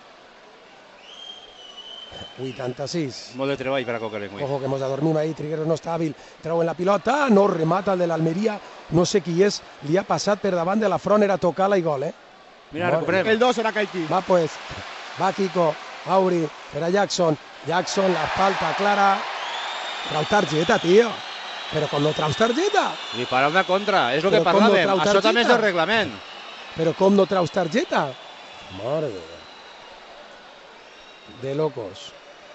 vuitanta-sis. Molt de treball per a Coquelin. Ojo que mos adormim ahí, Trigueros no està hàbil, treuen la pilota, no remata el de l'Almeria, no sé qui és, li ha passat per davant de la front, era tocar-la i gol, eh? Mira, recuperem. El dos era Kaiki. Va pues, va Kiko, Auri, per a Jackson, Jackson, la falta clara, trau targeta, tio, però com no traus targeta? Li para una contra, és el Però que com no parlàvem, trau això també és targeta? del reglament. Però com no traus targeta? Mare de Déu. De locos.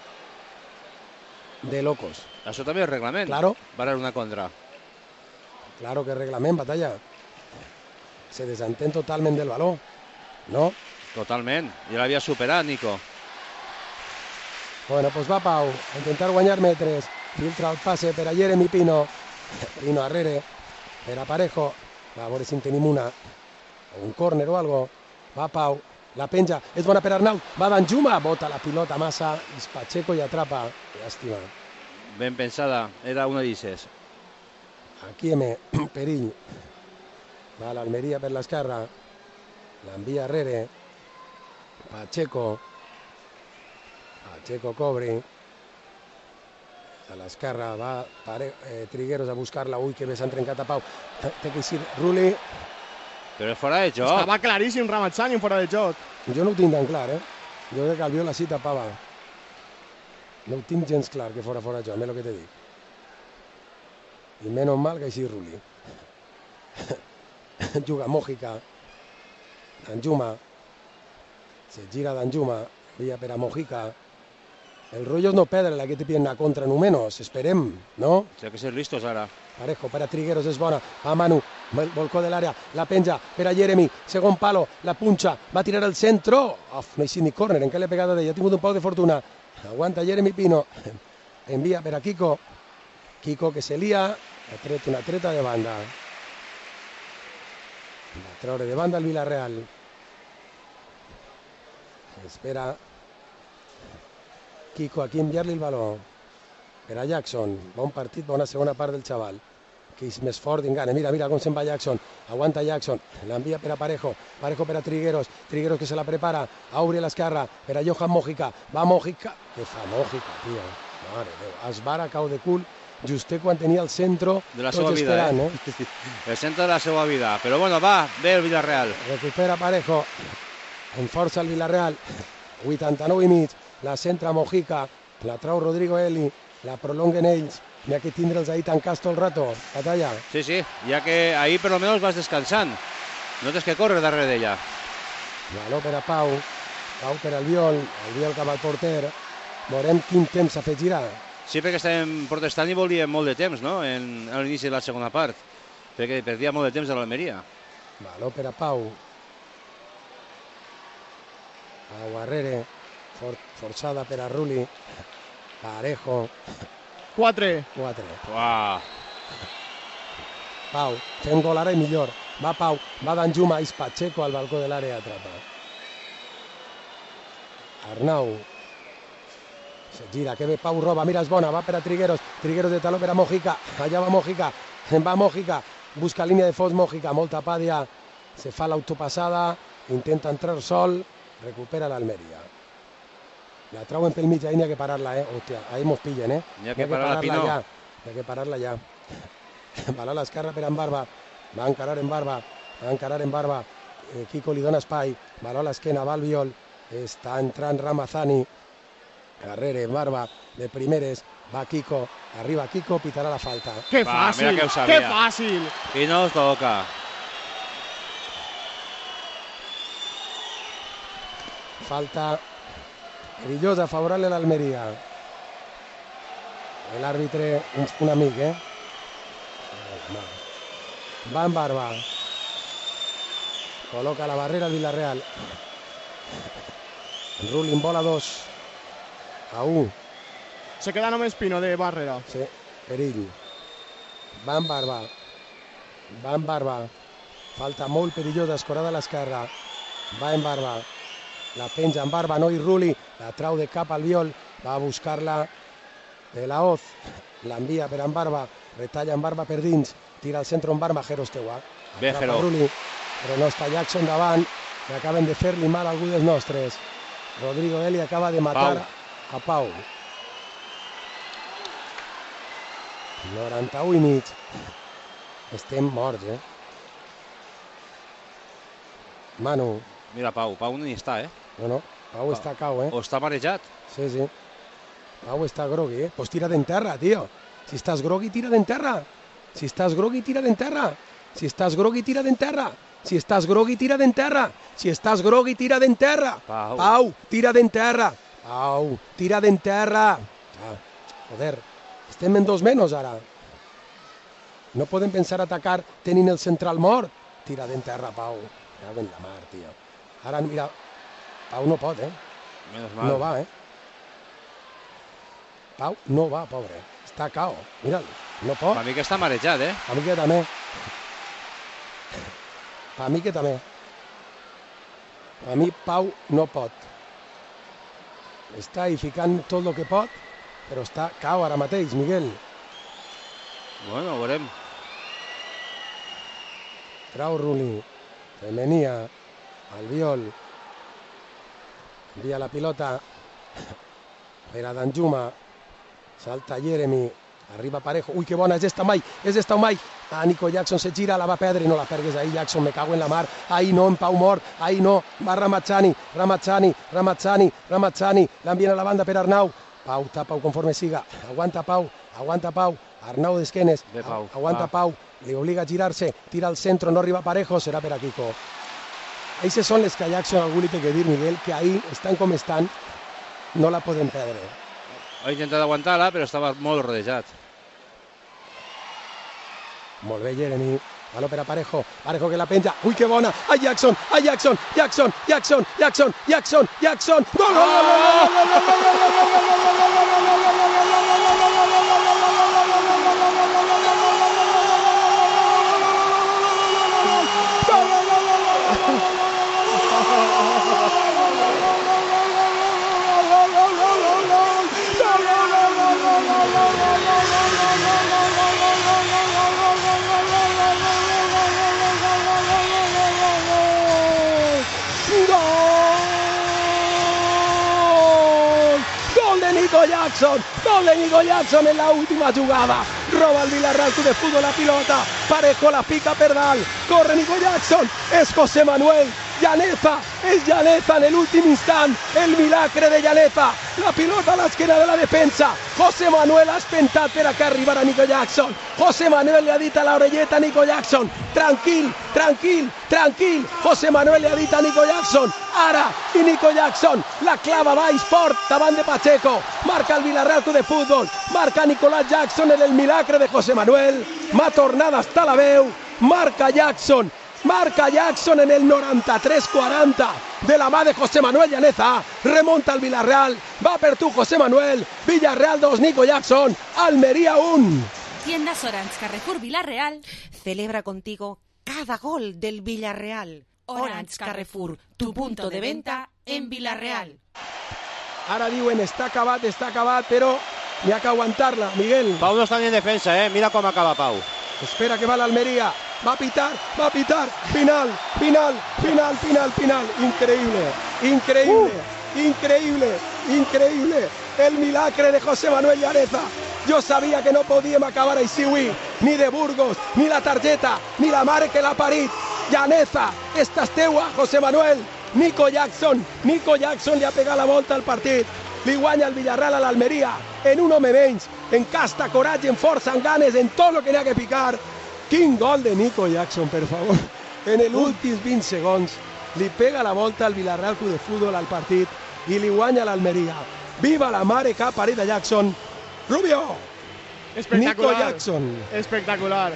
De locos. Això també és reglament. Claro. Va haver una contra. Claro que reglament, batalla. Se desentén totalment del baló, no? Totalment. Ja l'havia superat, Nico. Bueno, pues va Pau a intentar guanyar metres. Filtra el passe per a Jeremy Pino. Pino arrere. Per a Parejo. Va a veure si en tenim una. O un córner o algo. Va Pau. La penja. És bona per Arnau. Va Danjuma. Bota la pilota massa. És Pacheco i atrapa. Llàstima. Ben pensada. Era una d'ixes. Aquí M. Perill. Va l'Almeria per l'esquerra. L'envia arrere. Pacheco. Pacheco cobri. A l'esquerra va Pare, eh, Trigueros a buscar-la. Ui, que bé s'han trencat a Pau. Té que eixir Rulli. Però és fora de joc. Estava claríssim Ramazzani fora de joc. Jo no ho tinc tan clar, eh? Jo crec que el Viola sí tapava. No ho tinc gens clar que fora fora de joc, a mi el que te dic. I menys mal que així Rulli. Juga Mojica. Danjuma. Se gira Danjuma. Via per a Mojica. El rollo és no perdre-la, que te piden una contra no menos. Esperem, no? Hay que ser listos ara. Parejo per a Trigueros, és bona. A Manu, volcó de l'àrea, la penja per a Jeremy, segon palo, la punxa, va tirar al centro. Uf, no hi ha ni córner, en què l'he pegat d'ella? Ha tingut un poc de fortuna. Aguanta Jeremy Pino. Envia per a Kiko. Kiko que se lia, ha tret una treta de banda. Va treure de banda el Villarreal. Espera Kiko aquí enviar-li el baló. Per a Jackson. Bon partit, bona segona part del xaval. Que és més fort d'engana. Mira, mira com se'n va Jackson. Aguanta Jackson. L'envia per a Parejo. Parejo per a Trigueros. Trigueros que se la prepara. Auri a l'esquerra. Per a Johan Mojica. Va Mojica. Què fa Mojica, tio? Mare Déu. Esbara cau de cul. Justet quan tenia el centro. De la seva vida, esperant, eh? eh? El centre de la seva vida. Però bueno, va, ve el Villarreal. Recupera Parejo. En força el Villarreal. vuitanta-nou i mig. La centra Mojica. La trau Rodrigo Eli. La prolonguen ells. N'hi ha que tindre'ls ahí tancats tot el rato. Batalla. Sí, sí, ja que ahí per lo menos vas descansant. No tens que córrer darrere d'ella. Baló per a Pau. Pau per al Viol. El Viol cap al porter. Veurem quin temps s'afegirà. Sí, perquè estàvem protestant i volíem molt de temps, no?, en, a l'inici de la segona part. Perquè perdia molt de temps de l'Almeria. Baló per a Pau. Pau arrere. For, forçada per a Rulli. Parejo. quatre. quatre. Uah. Pau, fent gol ara i millor. Va Pau, va Danjuma, és Pacheco al balcó de l'àrea, atrapa. Arnau. Se gira, que bé Pau roba, mira, és bona, va per a Trigueros. Trigueros de taló per a Mojica. Allà va Mojica. Va Mojica. Busca línia de fons Mojica. Molt tapada ja. Se fa l'autopassada. Intenta entrar sol. Recupera l'Almeria. La trauen pel mig, ahí n'hi ha que parar-la, eh? Hòstia, ahí mos pillen, eh? N'hi ha que parar-la, Pino. Ja. N'hi ha que parar-la ja. Va a l'esquerra per en Barba. Va a encarar en Barba. Va a encarar en Barba. Eh, Kiko li dona espai. Baló a l'esquena, va al Viol. Està entrant Ramazani. Darrere, en Barba. De primeres. Va Kiko. Arriba Kiko, pitarà la falta. ¡Qué Va, fácil! mira que ho ¡Qué sabia. fácil! I no es toca. Falta perillosa, favorable a l'Almeria. L'àrbitre, un, un amic, eh? Va en Barba. Coloca la barrera al Villarreal. Rulli bola dos a un. Se queda només Pino de Barrera. Sí, perill. Va en Barba. Va en Barba. Falta molt perillosa, escorada a l'esquerra. Va en Barba. La penja en Barba, no i Rulli. La trau de cap al Viol. Va a buscar-la de la Hoz. L'envia per en Barba. Retalla en Barba per dins. Tira al centre en Barba. Jero Esteua. Bé, Jero. Rulli. Però no està Jackson davant. Que acaben de fer-li mal a algú dels nostres. Rodrigo Eli acaba de matar Pau. a Pau. noranta-u i mig. Estem morts, eh? Manu. Mira, Pau. Pau no hi està, eh? No, no. Pau està cau, eh? O està marejat. Sí, sí. Pau està grogui, eh? Pues tira d'enterra, tio. Si estàs grogui, tira d'enterra. Si estàs grogui, tira d'enterra. Si estàs grogui, tira d'enterra. Si estàs grogui, tira d'enterra. Si estàs grogui, tira d'enterra. Pau. Pau, tira d'enterra. Pau, tira d'enterra. Ah, joder, estem en dos menos ara. No podem pensar atacar tenint el central mort. Tira d'enterra, Pau. Ja ven la mar, tio. Ara, mira, Pau no pot, eh? Menos mal. No va, eh? Pau no va, pobre. Està cao. Mira'l, no pot. Per mi que està marejat, eh? Per mi que també. Per mi que també. Per mi Pau no pot. Està hi ficant tot el que pot, però està cao ara mateix, Miguel. Bueno, ho veurem. Trau Rulli. Femenia. Albiol. Envia la pilota per a Danjuma. Salta Jeremy. Arriba Parejo. Ui, que bona, és esta mai, és esta mai. Ah, Nico Jackson se gira, la va perdre, no la pergues ahí, Jackson, me cago en la mar. Ahí no, en Pau mort, ahí no. Va Ramazzani, Ramazzani, Ramazzani, Ramazzani. L'envien a la banda per Arnau. Pau, Pau conforme siga. Aguanta Pau, aguanta Pau. Arnau d'esquenes. Bé, Pau. Aguanta Va. Pau. Li obliga a girar-se. Tira al centro, no arriba Parejo, serà per a Kiko. Ahí se són les que a Jackson algú li té que dir, Miguel, que ahí estan com estan, no la poden perdre. Ha intentat aguantar-la, però estava molt rodejat. Molt bé, Jeremy. Baló per a Parejo. Parejo que la penja. Ui, que bona. A Jackson, a Jackson, Jackson, Jackson, Jackson, Jackson, Jackson. Gol, gol, gol, gol, gol, gol, Nico Jackson, gol de Nico Jackson en la última jugada. Roba el Villarreal Club de Fútbol la pilota. Parejo la pica per dalt. Corre Nico Jackson. És José Manuel. Llaneza, és Llaneza en l'últim instant. El milagre de Llaneza. La pilota a l'esquena de la defensa. José Manuel ha espentat per a que arribara Nico Jackson. José Manuel li ha dit a l'orelleta a Nico Jackson. Tranquil, tranquil, tranquil. José Manuel li ha dit a Nico Jackson. Ara, i Nico Jackson la clava baix fort davant de Pacheco. Marca el Villarreal Club de Fútbol. Marca Nicolás Jackson en el milagre de José Manuel. M'ha tornat hasta la veu. Marca Jackson marca Jackson en el noranta-tres quaranta de la mà de José Manuel Llaneza, remonta el Villarreal, va per tu José Manuel, Villarreal dos, Nico Jackson, Almería uno. Tiendas Orange Carrefour Villarreal celebra contigo cada gol del Villarreal. Orange Carrefour, tu punto de venta en Villarreal. Ara diuen està acabat, està acabat, però n'hi ha que aguantar-la, Miguel. Pau no està ni en defensa, eh? Mira com acaba Pau. Espera que va l'Almería, va a pitar, va a pitar, final, final, final, final, final. Increíble, increíble, uh. increíble, increíble. El milagre de José Manuel Llaneza. Jo sabia que no podíem acabar així avui, ni de Burgos, ni la targeta, ni la mare que l'ha parit. Llaneza, esta és teua, José Manuel. Nico Jackson, Nico Jackson li ha pegat la volta al partit. Li guanya el Villarreal a l'Almeria, en un home menys, en casta, coratge, en força, en ganes, en tot el que n'hi ha que picar. Quin gol de Nico Jackson, per favor. En els últims vint segons li pega la volta al Villarreal Club de Futbol al partit i li guanya l'Almeria. Viva la mare que ha parit a Jackson. Rubio, Nico Jackson. Espectacular.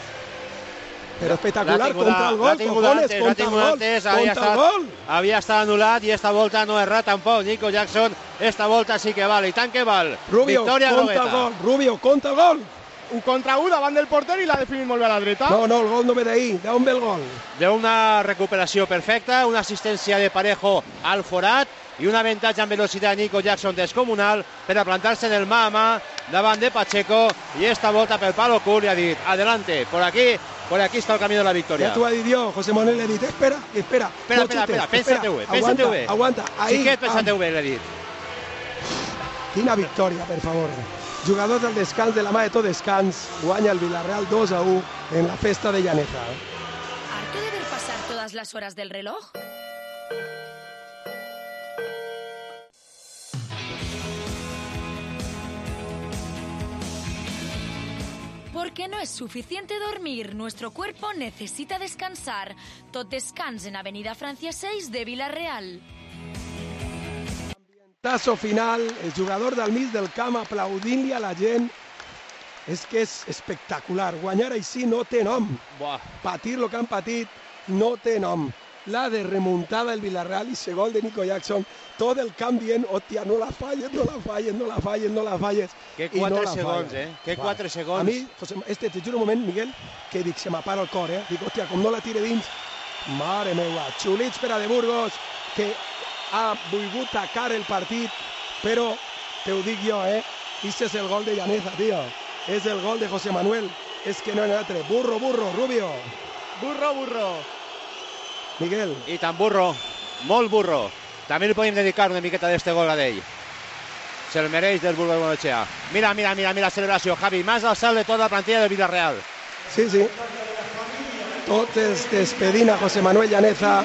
Pero espectacular, contra el gol, cojones, antes, contra el gol, antes, contra había el estado, gol. Havia estat anul·lat i esta volta no erra tampoc. Nico Jackson, esta volta sí que val, i tant que val. Rubio, Victoria contra Grogueta. el gol, Rubio, contra el gol. Un contra un davant del porter i l'ha definit molt bé a la dreta. No, no, el gol no ve d'ahir, d'on ve el gol? D'una recuperació perfecta, una assistència de Parejo al forat i un avantatge en velocitat Nico Jackson descomunal per a plantar-se en el mà a mà davant de Pacheco, i esta volta pel palo curt li ha dit, adelante, por aquí, por aquí está el camino de la victoria. Ja t'ho ha dit jo, José Manuel, le ha dit, espera, espera. Espera, espera, espera, pensa-te-ho bé, pensa-te-ho bé. Aguanta, ahí. Xiquet, pensa-te-ho bé, l'he dit. Quina victòria, per favor. Jugadors del descans, de la mà de tot descans, guanya el Villarreal dos a u en la festa de Llaneza. ¿Harto de ver pasar todas las horas del reloj? Porque no es suficiente dormir, nuestro cuerpo necesita descansar. Tot descans en Avenida Francia seis de Villarreal. Tazo final, el jugador del mig del camp aplaudint-li a la gent. És que és espectacular. Guanyar així no té nom. Buah. Patir lo que han patit no té nom. La de remuntada del Villarreal y ese gol de Nico Jackson. Todo el camp bien, hostia, no la falles, no la falles, no la falles, no la falles. Que quatre no segons, eh? Que quatre segons. A mi, José, este, te juro un moment, Miguel, que dic, se m'apara el cor, eh? Dic, hòstia, com no la tire dins. Mare meua, xulits per a de Burgos, que ha volgut tacar el partit, però te ho dic jo, eh? Ese és el gol de Llaneza, tío. És el gol de José Manuel. És que no hi ha altre. Burro, burro, Rubio. Burro, burro. Miguel. I tan burro, molt burro. També li podem dedicar una miqueta d'este gol a d'ell. Se'l mereix del Burgos Goicoechea. Mira, mira, mira, mira la celebració, Javi. Más al salt de tota la plantilla del Villarreal. Sí, sí. Tots els despedint a José Manuel Llaneza.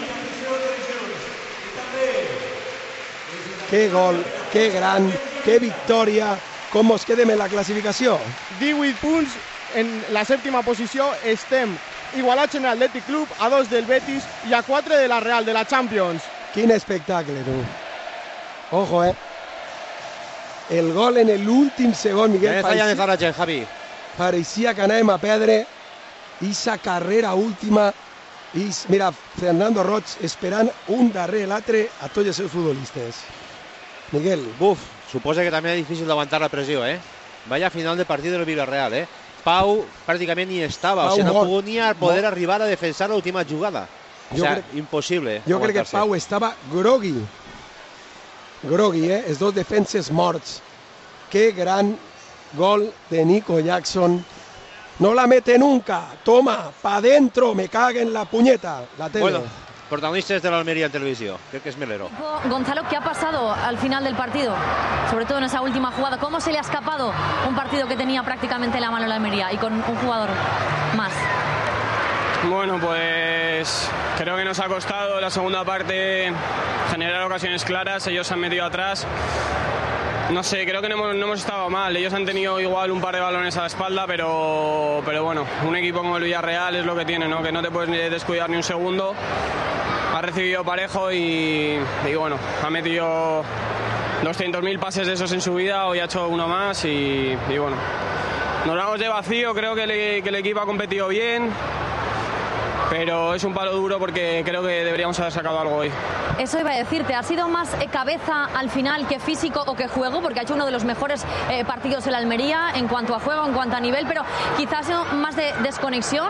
Que gol, que gran, que victòria. Com mos quedem en la classificació? divuit punts en la sèptima posició. Estem igualats en l'Atlètic Club, a dos del Betis i a quatre de la Real, de la Champions. Quin espectacle, tu. Ojo, eh. El gol en l'últim segon, Miguel. Ja està ja la gent, Javi. Pareixia que anàvem a perdre esa carrera última. I, mira, Fernando Roig esperant un darrere l'altre a tots els seus futbolistes. Miguel. Buf, suposa que també és difícil d'aguantar la pressió, eh? Vaya final de partit del Villarreal, eh? Pau pràcticament ni estava, Pau o sigui, no ha pogut ni a poder mort. arribar a defensar l'última jugada. O sigui, crec, impossible. Jo crec que Pau estava grogui. Grogui, eh? Els dos defenses morts. Que gran gol de Nico Jackson. No la mete nunca. Toma, pa dentro, me caga en la puñeta. La tele. Bueno, protagonistas de la Almería en televisión. Creo que es Melero. Gonzalo, ¿qué ha pasado al final del partido? Sobre todo en esa última jugada. ¿Cómo se le ha escapado un partido que tenía prácticamente la mano en la Almería y con un jugador más? Bueno, pues creo que nos ha costado la segunda parte generar ocasiones claras. Ellos se han metido atrás. No sé, creo que no hemos, no hemos estado mal. Ellos han tenido igual un par de balones a la espalda, pero, pero bueno, un equipo como el Villarreal es lo que tiene, ¿no? Que no te puedes descuidar ni un segundo. Ha recibido parejo y, y bueno, ha metido doscientos mil pases de esos en su vida. Hoy ha hecho uno más y, y bueno, nos vamos de vacío. Creo que, le, que el equipo ha competido bien. pero es un palo duro porque creo que deberíamos haber sacado algo hoy. Eso iba a decirte, ¿ha sido más cabeza al final que físico o que juego? Porque ha hecho uno de los mejores eh, partidos en la Almería en cuanto a juego, en cuanto a nivel, pero quizás ha sido más de desconexión.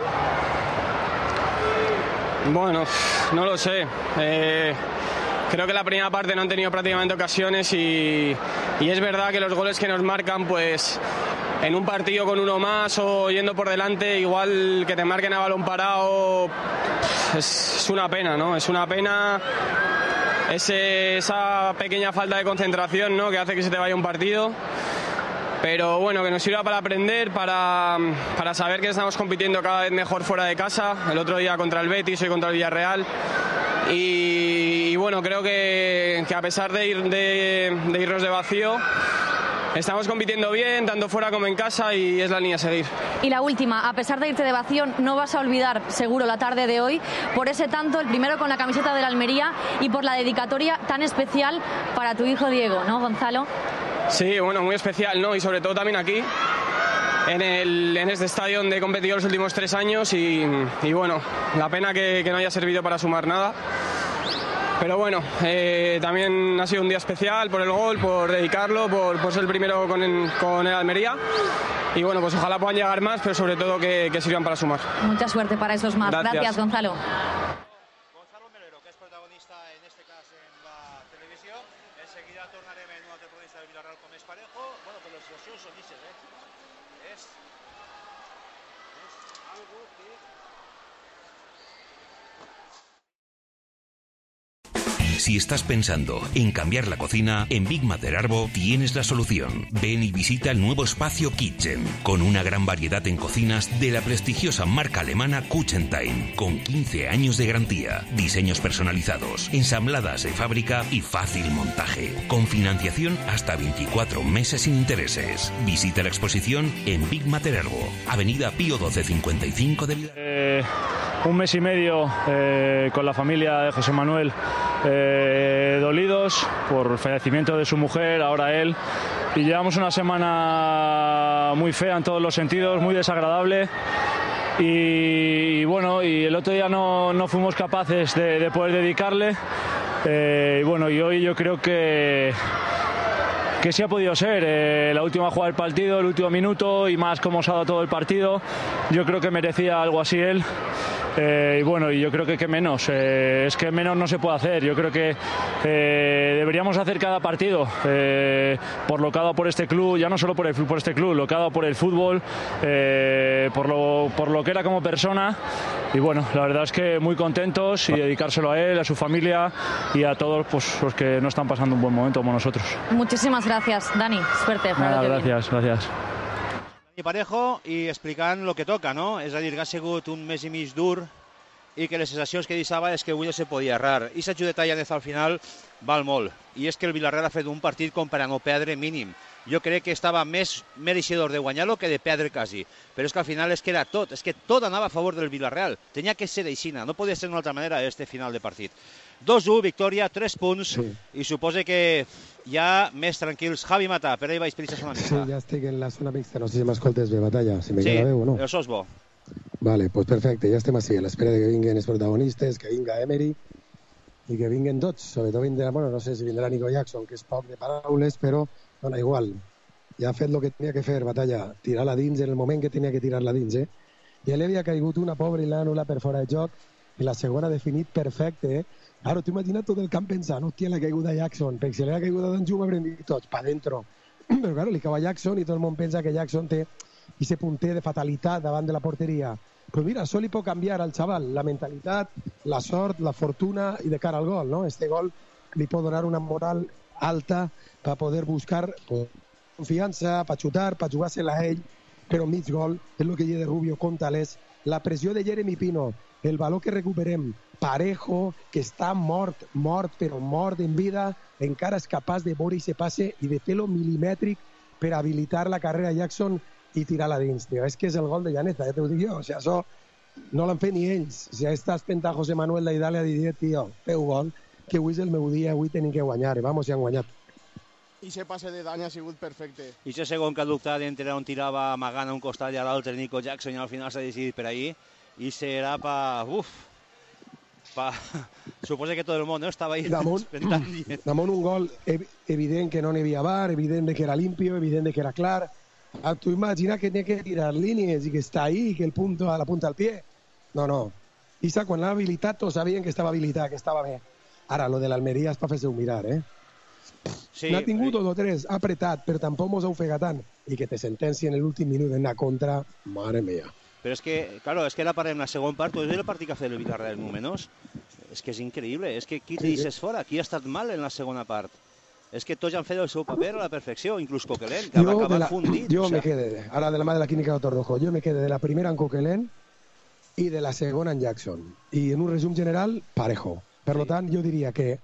Bueno, no lo sé. Eh, creo que la primera parte no han tenido prácticamente ocasiones y, y es verdad que los goles que nos marcan, pues en un partido con uno más o yendo por delante, igual que te marquen a balón parado, es, es una pena, ¿no? Es una pena ese, esa pequeña falta de concentración, ¿no?, que hace que se te vaya un partido. Pero bueno, que nos sirva para aprender, para, para saber que estamos compitiendo cada vez mejor fuera de casa. El otro día contra el Betis, hoy contra el Villarreal. Y, y bueno, creo que, que a pesar de, ir, de, de irnos de vacío, estamos compitiendo bien, tanto fuera como en casa, y es la línea a seguir. Y la última, a pesar de irte de vacío, no vas a olvidar seguro la tarde de hoy por ese tanto, el primero con la camiseta de la Almería, y por la dedicatoria tan especial para tu hijo Diego, ¿no, Gonzalo? Sí, bueno, muy especial, ¿no? Y sobre todo también aquí, en, el, en este estadio donde he competido los últimos tres años y, y bueno, la pena que, que no haya servido para sumar nada. Pero bueno, eh, también ha sido un día especial por el gol, por dedicarlo, por, por ser el primero con el, con el Almería. Y bueno, pues ojalá puedan llegar más, pero sobre todo que, que sirvan para sumar. Mucha suerte para esos más. Gracias, Gracias, Gonzalo. Gonzalo Melero, que és protagonista en este cas en la televisió. Enseguida tornarem en un altre protagonista del Villarreal com és Parejo. Bueno, però les situacions són ixes, eh? És, és algo que... Si estás pensando en cambiar la cocina, en Big Mater Arbo tienes la solución. Ven y visita el nuevo espacio Kitchen, con una gran variedad en cocinas de la prestigiosa marca alemana Kuchentime, con quince años de garantía, diseños personalizados, ensambladas de fábrica y fácil montaje, con financiación hasta veinticuatro meses sin intereses. Visita la exposición en Big Mater Arbo, Avenida Pío doce cincuenta y cinco de Villarreal. Eh, un mes y medio eh, con la familia de José Manuel, eh, dolidos por el fallecimiento de su mujer, ahora él, y llevamos una semana muy fea en todos los sentidos, muy desagradable. Y, y bueno, y el otro día no, no fuimos capaces de, de poder dedicarle, eh, y bueno, y hoy yo creo que que sí ha podido ser, eh, la última jugada del partido, el último minuto, y más como se ha dado todo el partido, yo creo que merecía algo así él. Eh, y bueno, y yo creo que qué menos, eh, es que menos no se puede hacer. Yo creo que eh, deberíamos hacer cada partido eh, por lo que ha dado por este club, ya no solo por, el, por este club, lo que ha dado por el fútbol, eh, por, lo, por lo que era como persona. Y bueno, la verdad es que muy contentos, y dedicárselo a él, a su familia y a todos, pues, los que no están pasando un buen momento como nosotros. Muchísimas gracias, Dani. Suerte. Nada, gracias, gracias. Dani Parejo, i explicant el que toca, no? És a dir, que ha sigut un mes i mig dur i que les sensacions que deixava és que avui no se podia errar. I la judeta Llanez al final val molt. I és que el Villarreal ha fet un partit com per a no perdre mínim. Jo crec que estava més mereixedor de guanyar-lo que de perdre quasi. Però és que al final és que era tot. És que tot anava a favor del Villarreal. Tenia que ser aixina. No podia ser d'una altra manera este final de partit. dos u, victòria, tres punts, sí. I suposa que ja més tranquils. Javi Mata, per ahí vais per la zona mixta. Sí, ja estic en la zona mixta. No sé si m'escoltes bé, Batalla, si me sí, queda bé o no. Sí, això és bo. Vale, pues perfecte, ja estem així, a l'espera de que vinguen els protagonistes, que vinga Emery i que vinguen tots. Sobretot vindrà, bueno, no sé si vindrà Nico Jackson, que és poc de paraules, però dona igual. Ja ha fet el que tenia que fer, Batalla, tirar-la dins en el moment que tenia que tirar-la dins, eh? Ja li havia caigut una pobra i l'ha anul·lat per fora de joc, i la segona ha definit perfecte, eh? Ara, t'ho imagina't tot el camp pensant, hòstia, la caiguda a Jackson, perquè si la caiguda d'en Jum haurem dit tots, pa dentro. Però, claro, li cau a Jackson i tot el món pensa que Jackson té ese punter de fatalitat davant de la porteria. Però mira, això li pot canviar al xaval, la mentalitat, la sort, la fortuna i de cara al gol, no? Este gol li pot donar una moral alta per poder buscar confiança, per xutar, per jugar-se-la a ell, però mig gol, és el que hi ha de Rubio contra l'és. La pressió de Jeremy Pino, el valor que recuperem, Parejo, que està mort, mort, però mort en vida, encara és capaç de veure i se passe i de fer-lo milimètric per habilitar la carrera Jackson i tirar-la dins, tio. És que és el gol de Llaneza, ja t'ho dic jo. O sigui, això no l'han fet ni ells. O sigui, estàs pentant José Manuel d'Idàlia i dir, tio, feu gol, que avui és el meu dia, avui tenim que guanyar. I vamos, ja han guanyat. I ese passe de Dani ha sigut perfecte. I ese segon que ha dubtat entre on tirava amagant a un costat i a l'altre Nico Jackson, i al final s'ha decidit per ahí. i serà pa... Uf, pa... Suposa que tot el món no estava ahí damunt, damunt un gol ev evident que no n'hi havia bar, evident que era limpio, evident que era clar. Ah, tu imagina que tiene que tirar línies i que està ahí, que el punto a la punta al pie. No, no. Isa, quan l'ha habilitat, tots sabien que estava habilitat, que estava bé. Ara, lo de l'Almeria és per fer-se-ho mirar, eh? Sí, n'ha tingut dos o tres, ha apretat, però tampoc mos ha ofegat tant. I que te sentencien en l'últim minut en la contra, mare mía. Pero es que, claro, es que era para en la segunda parte, pues el partido que hace el Villarreal menos, es que es increíble, es que aquí te dices fuera, aquí ha estat mal en la segunda parte. És que tots han fet el seu paper a la perfecció, inclús Coquelin, que va acabar fundit. Jo o sea. me quedé, ara de la mà de la clínica Doctor Rojo, jo me quedé de la primera en Coquelin i de la segona en Jackson. I en un resum general, parejo. Per sí. tant, jo diria que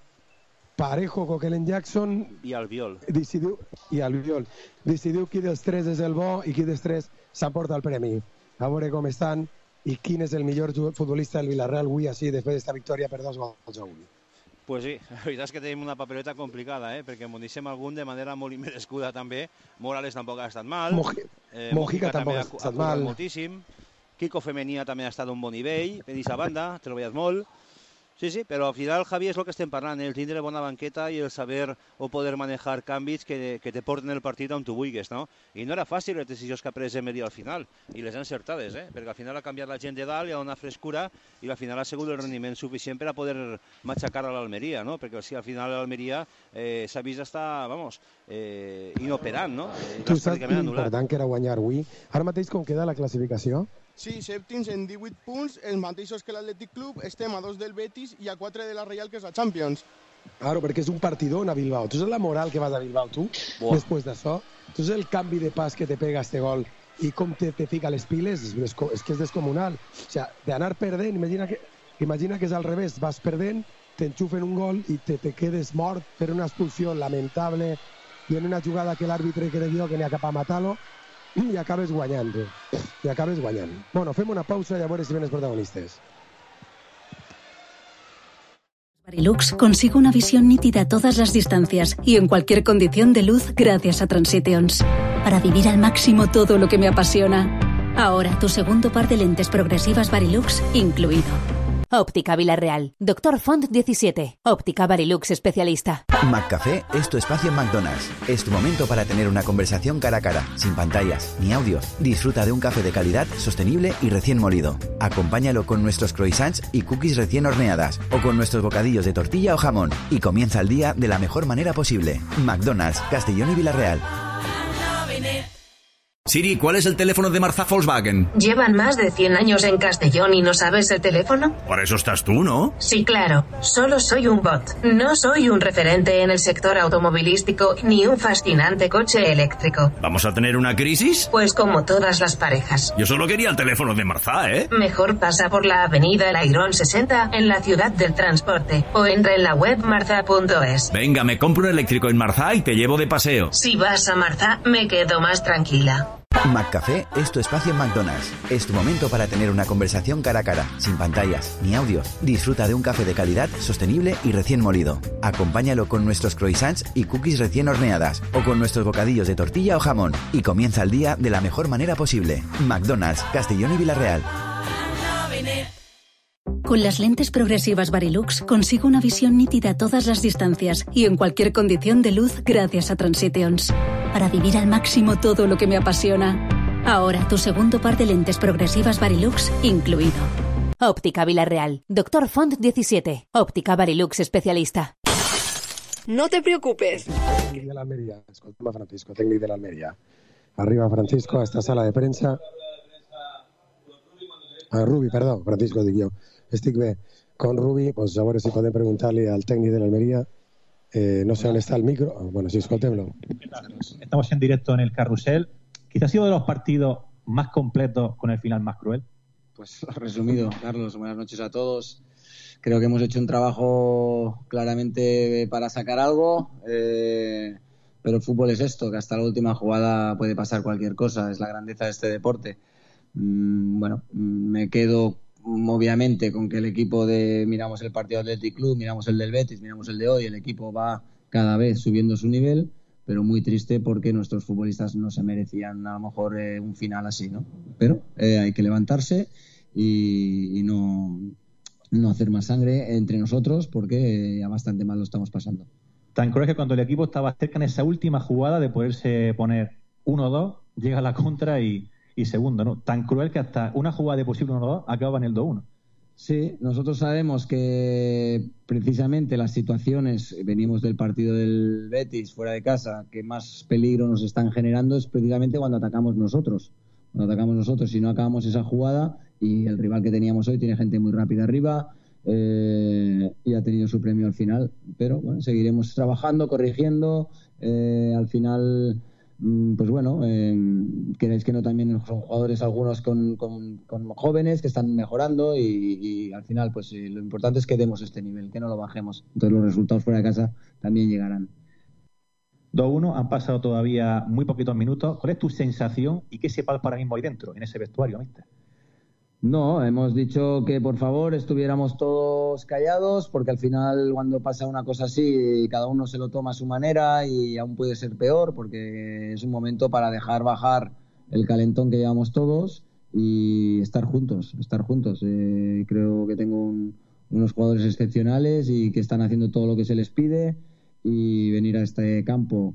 parejo Coquelin Jackson... I Albiol. Decidiu, I Albiol. Decidiu qui dels tres és el bo i qui dels tres s'emporta el premi. A veure com estan i quin és el millor futbolista del Villarreal avui així, després d'esta victòria per dos gols a un. Pues sí, la veritat és que tenim una papeleta complicada, eh? Perquè en deixem algun de manera molt immerescuda també. Morales tampoc ha estat mal. Moji, eh, Mojica tampoc ha estat mal. Moltíssim. Kiko Femenia també ha estat un bon nivell. Per aquesta banda, te lo veies molt. Sí, sí, però al final, Javi, és el que estem parlant, el tindre bona banqueta i el saber o poder manejar canvis que, que te porten el partit on tu vulguis, no? I no era fàcil les decisions que ha pres Emery al final, i les encertades, eh? Perquè al final ha canviat la gent de dalt, hi ha una frescura, i al final ha sigut el rendiment suficient per a poder matxacar a l'Almeria, no? Perquè si al final l'Almeria eh, s'ha vist estar, vamos, eh, inoperant, no? Eh, tu saps l'important que era guanyar avui? Ara mateix com queda la classificació? Sí, sèptims en divuit punts, els mateixos que l'Atlètic Club, estem a dos del Betis i a quatre de la Real, que és la Champions. Claro, perquè és un partidón a Bilbao. Tu saps la moral que vas a Bilbao, tu, Buah. després d'això? Tu saps el canvi de pas que te pega este gol i com te, te fica les piles? És, és que és descomunal. O sea, d'anar perdent, imagina que, imagina que és al revés, vas perdent, t'enxufen un gol i te, te quedes mort per una expulsió lamentable i en una jugada que l'àrbitre crec jo que n'hi ha cap a matar-lo, i acabes guanyant, i acabes guanyant. Bueno, fem una pausa i a veure si ven els protagonistes. Varilux consigue una visión nítida a todas las distancias y en cualquier condición de luz gracias a Transitions. Para vivir al máximo todo lo que me apasiona. Ahora tu segundo par de lentes progresivas Varilux incluido. Óptica Villarreal. Doctor Font diecisiete. Óptica Varilux especialista. McCafé es tu espacio en McDonald's. Es tu momento para tener una conversación cara a cara, sin pantallas ni audios. Disfruta de un café de calidad, sostenible y recién molido. Acompáñalo con nuestros croissants y cookies recién horneadas o con nuestros bocadillos de tortilla o jamón y comienza el día de la mejor manera posible. McDonald's, Castellón y Villarreal. Siri, ¿cuál es el teléfono de Marzá Volkswagen? ¿Llevan más de cien años en Castellón y no sabes el teléfono? Para eso estás tú, ¿no? Sí, claro. Solo soy un bot. No soy un referente en el sector automovilístico ni un fascinante coche eléctrico. ¿Vamos a tener una crisis? Pues como todas las parejas. Yo solo quería el teléfono de Marzá, ¿eh? Mejor pasa por la avenida El Airón sesenta en la ciudad del transporte o entra en la web marzá punto es. Venga, me compro un eléctrico en Marzá y te llevo de paseo. Si vas a Marzá, me quedo más tranquila. McCafé es tu espacio en McDonald's. Es tu momento para tener una conversación cara a cara, sin pantallas ni audios. Disfruta de un café de calidad, sostenible y recién molido. Acompáñalo con nuestros croissants y cookies recién horneadas o con nuestros bocadillos de tortilla o jamón y comienza el día de la mejor manera posible. McDonald's, Castellón y Villarreal. Con las lentes progresivas Varilux consigo una visión nítida a todas las distancias y en cualquier condición de luz gracias a Transitions. Para vivir al máximo todo lo que me apasiona. Ahora tu segundo par de lentes progresivas Varilux incluido. Óptica Villarreal. Doctor Font diecisiete. Óptica Varilux especialista. No te preocupes. Tècnic de l'Almeria. Escolta'm a Francisco, tècnic de l'Almeria. Arriba Francisco a esta sala de prensa. Ah, Rubi, perdó, Francisco, dic jo. Estic bé. Con Rubi, pues a veure si podem preguntar-li al tècnic de l'Almeria. Eh, no sé dónde está el micro. Bueno, sí, escoltémoslo. Estamos en directo en el Carrusel. Quizás ha sido de los partidos más completos con el final más cruel. Pues resumido, Carlos, buenas noches a todos. Creo que hemos hecho un trabajo claramente para sacar algo, eh, pero el fútbol es esto, que hasta la última jugada puede pasar cualquier cosa, es la grandeza de este deporte. Mm, bueno, me quedo obviamente con que el equipo de miramos el partido del Athletic Club, miramos el del Betis, miramos el de hoy, el equipo va cada vez subiendo su nivel, pero muy triste porque nuestros futbolistas no se merecían a lo mejor eh, un final así, ¿no? Pero eh, hay que levantarse y, y no, no hacer más sangre entre nosotros, porque ya bastante mal lo estamos pasando. Tan cruel que cuando el equipo estaba cerca en esa última jugada de poderse poner uno dos, llega la contra y, y segundo, ¿no? Tan cruel que hasta una jugada de posible uno dos acaba en el dos uno. Sí, nosotros sabemos que precisamente las situaciones, venimos del partido del Betis fuera de casa, que más peligro nos están generando es precisamente cuando atacamos nosotros. Cuando atacamos nosotros, si no acabamos esa jugada, y el rival que teníamos hoy tiene gente muy rápida arriba, eh, y ha tenido su premio al final. Pero bueno, seguiremos trabajando, corrigiendo, eh, al final... Pues bueno, eh, queréis que no, también son jugadores algunos con, con, con jóvenes que están mejorando y, y al final pues eh, lo importante es que demos este nivel, que no lo bajemos. Entonces los resultados fuera de casa también llegarán. dos uno, han pasado todavía muy poquitos minutos. ¿Cuál es tu sensación y qué se palpa ahora mismo ahí dentro, en ese vestuario, míster? No, hemos dicho que por favor estuviéramos todos callados, porque al final cuando pasa una cosa así cada uno se lo toma a su manera y aún puede ser peor, porque es un momento para dejar bajar el calentón que llevamos todos y estar juntos, estar juntos. Eh, creo que tengo un, unos jugadores excepcionales y que están haciendo todo lo que se les pide, y venir a este campo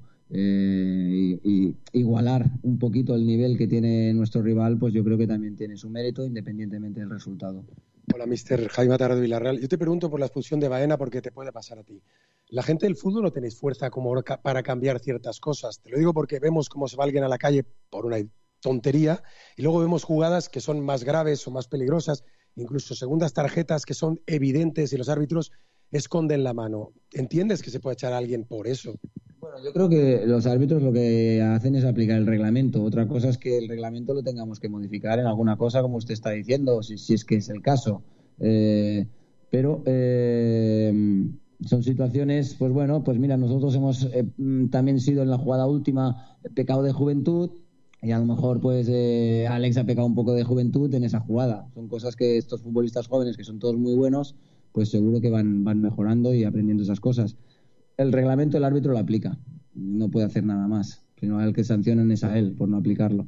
Eh, y, y igualar un poquito el nivel que tiene nuestro rival, pues yo creo que también tiene su mérito independientemente del resultado. Hola, mister Jaime Atarrado de Villarreal. Yo te pregunto por la expulsión de Baena, porque te puede pasar a ti. La gente del fútbol no tenéis fuerza como para cambiar ciertas cosas. Te lo digo porque vemos cómo se va alguien a la calle por una tontería y luego vemos jugadas que son más graves o más peligrosas, incluso segundas tarjetas que son evidentes y los árbitros esconden la mano. ¿Entiendes que se puede echar a alguien por eso? Bueno, yo creo que los árbitros lo que hacen es aplicar el reglamento. Otra cosa es que el reglamento lo tengamos que modificar en alguna cosa, como usted está diciendo, si, si es que es el caso. Eh, pero eh, son situaciones, pues bueno, pues mira, nosotros hemos eh, también sido en la jugada última pecado de juventud, y a lo mejor pues eh, Alex ha pecado un poco de juventud en esa jugada. Son cosas que estos futbolistas jóvenes, que son todos muy buenos, pues seguro que van, van mejorando y aprendiendo esas cosas. El reglamento el árbitro lo aplica, no puede hacer nada más, sino el que sancionan es a él por no aplicarlo.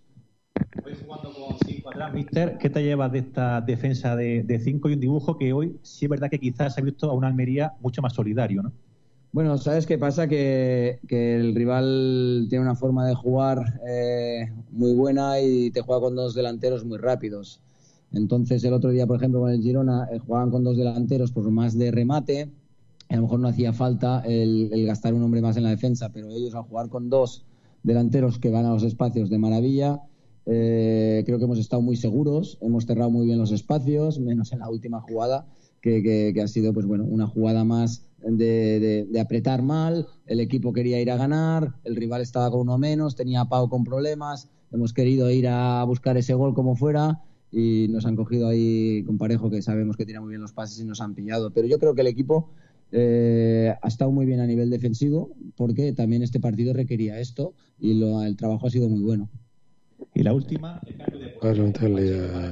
Hoy jugando con cinco atrás, mister, ¿qué te llevas de esta defensa de, de cinco y un dibujo que hoy sí es verdad que quizás se ha visto a una Almería mucho más solidario, ¿no? Bueno, ¿sabes qué pasa? Que, que el rival tiene una forma de jugar eh, muy buena y te juega con dos delanteros muy rápidos. Entonces el otro día, por ejemplo, con el Girona eh, jugaban con dos delanteros por más de remate. A lo mejor no hacía falta el, el gastar un hombre más en la defensa, pero ellos al jugar con dos delanteros que van a los espacios de maravilla, eh, creo que hemos estado muy seguros, hemos cerrado muy bien los espacios, menos en la última jugada, que, que, que ha sido pues bueno una jugada más de, de, de apretar mal, el equipo quería ir a ganar, el rival estaba con uno menos, tenía a Pau con problemas, hemos querido ir a buscar ese gol como fuera y nos han cogido ahí con Parejo, que sabemos que tira muy bien los pases, y nos han pillado. Pero yo creo que el equipo Eh, ha estado muy bien a nivel defensivo, porque también este partido requería esto y lo, el trabajo ha sido muy bueno. Y la última, preguntarle a,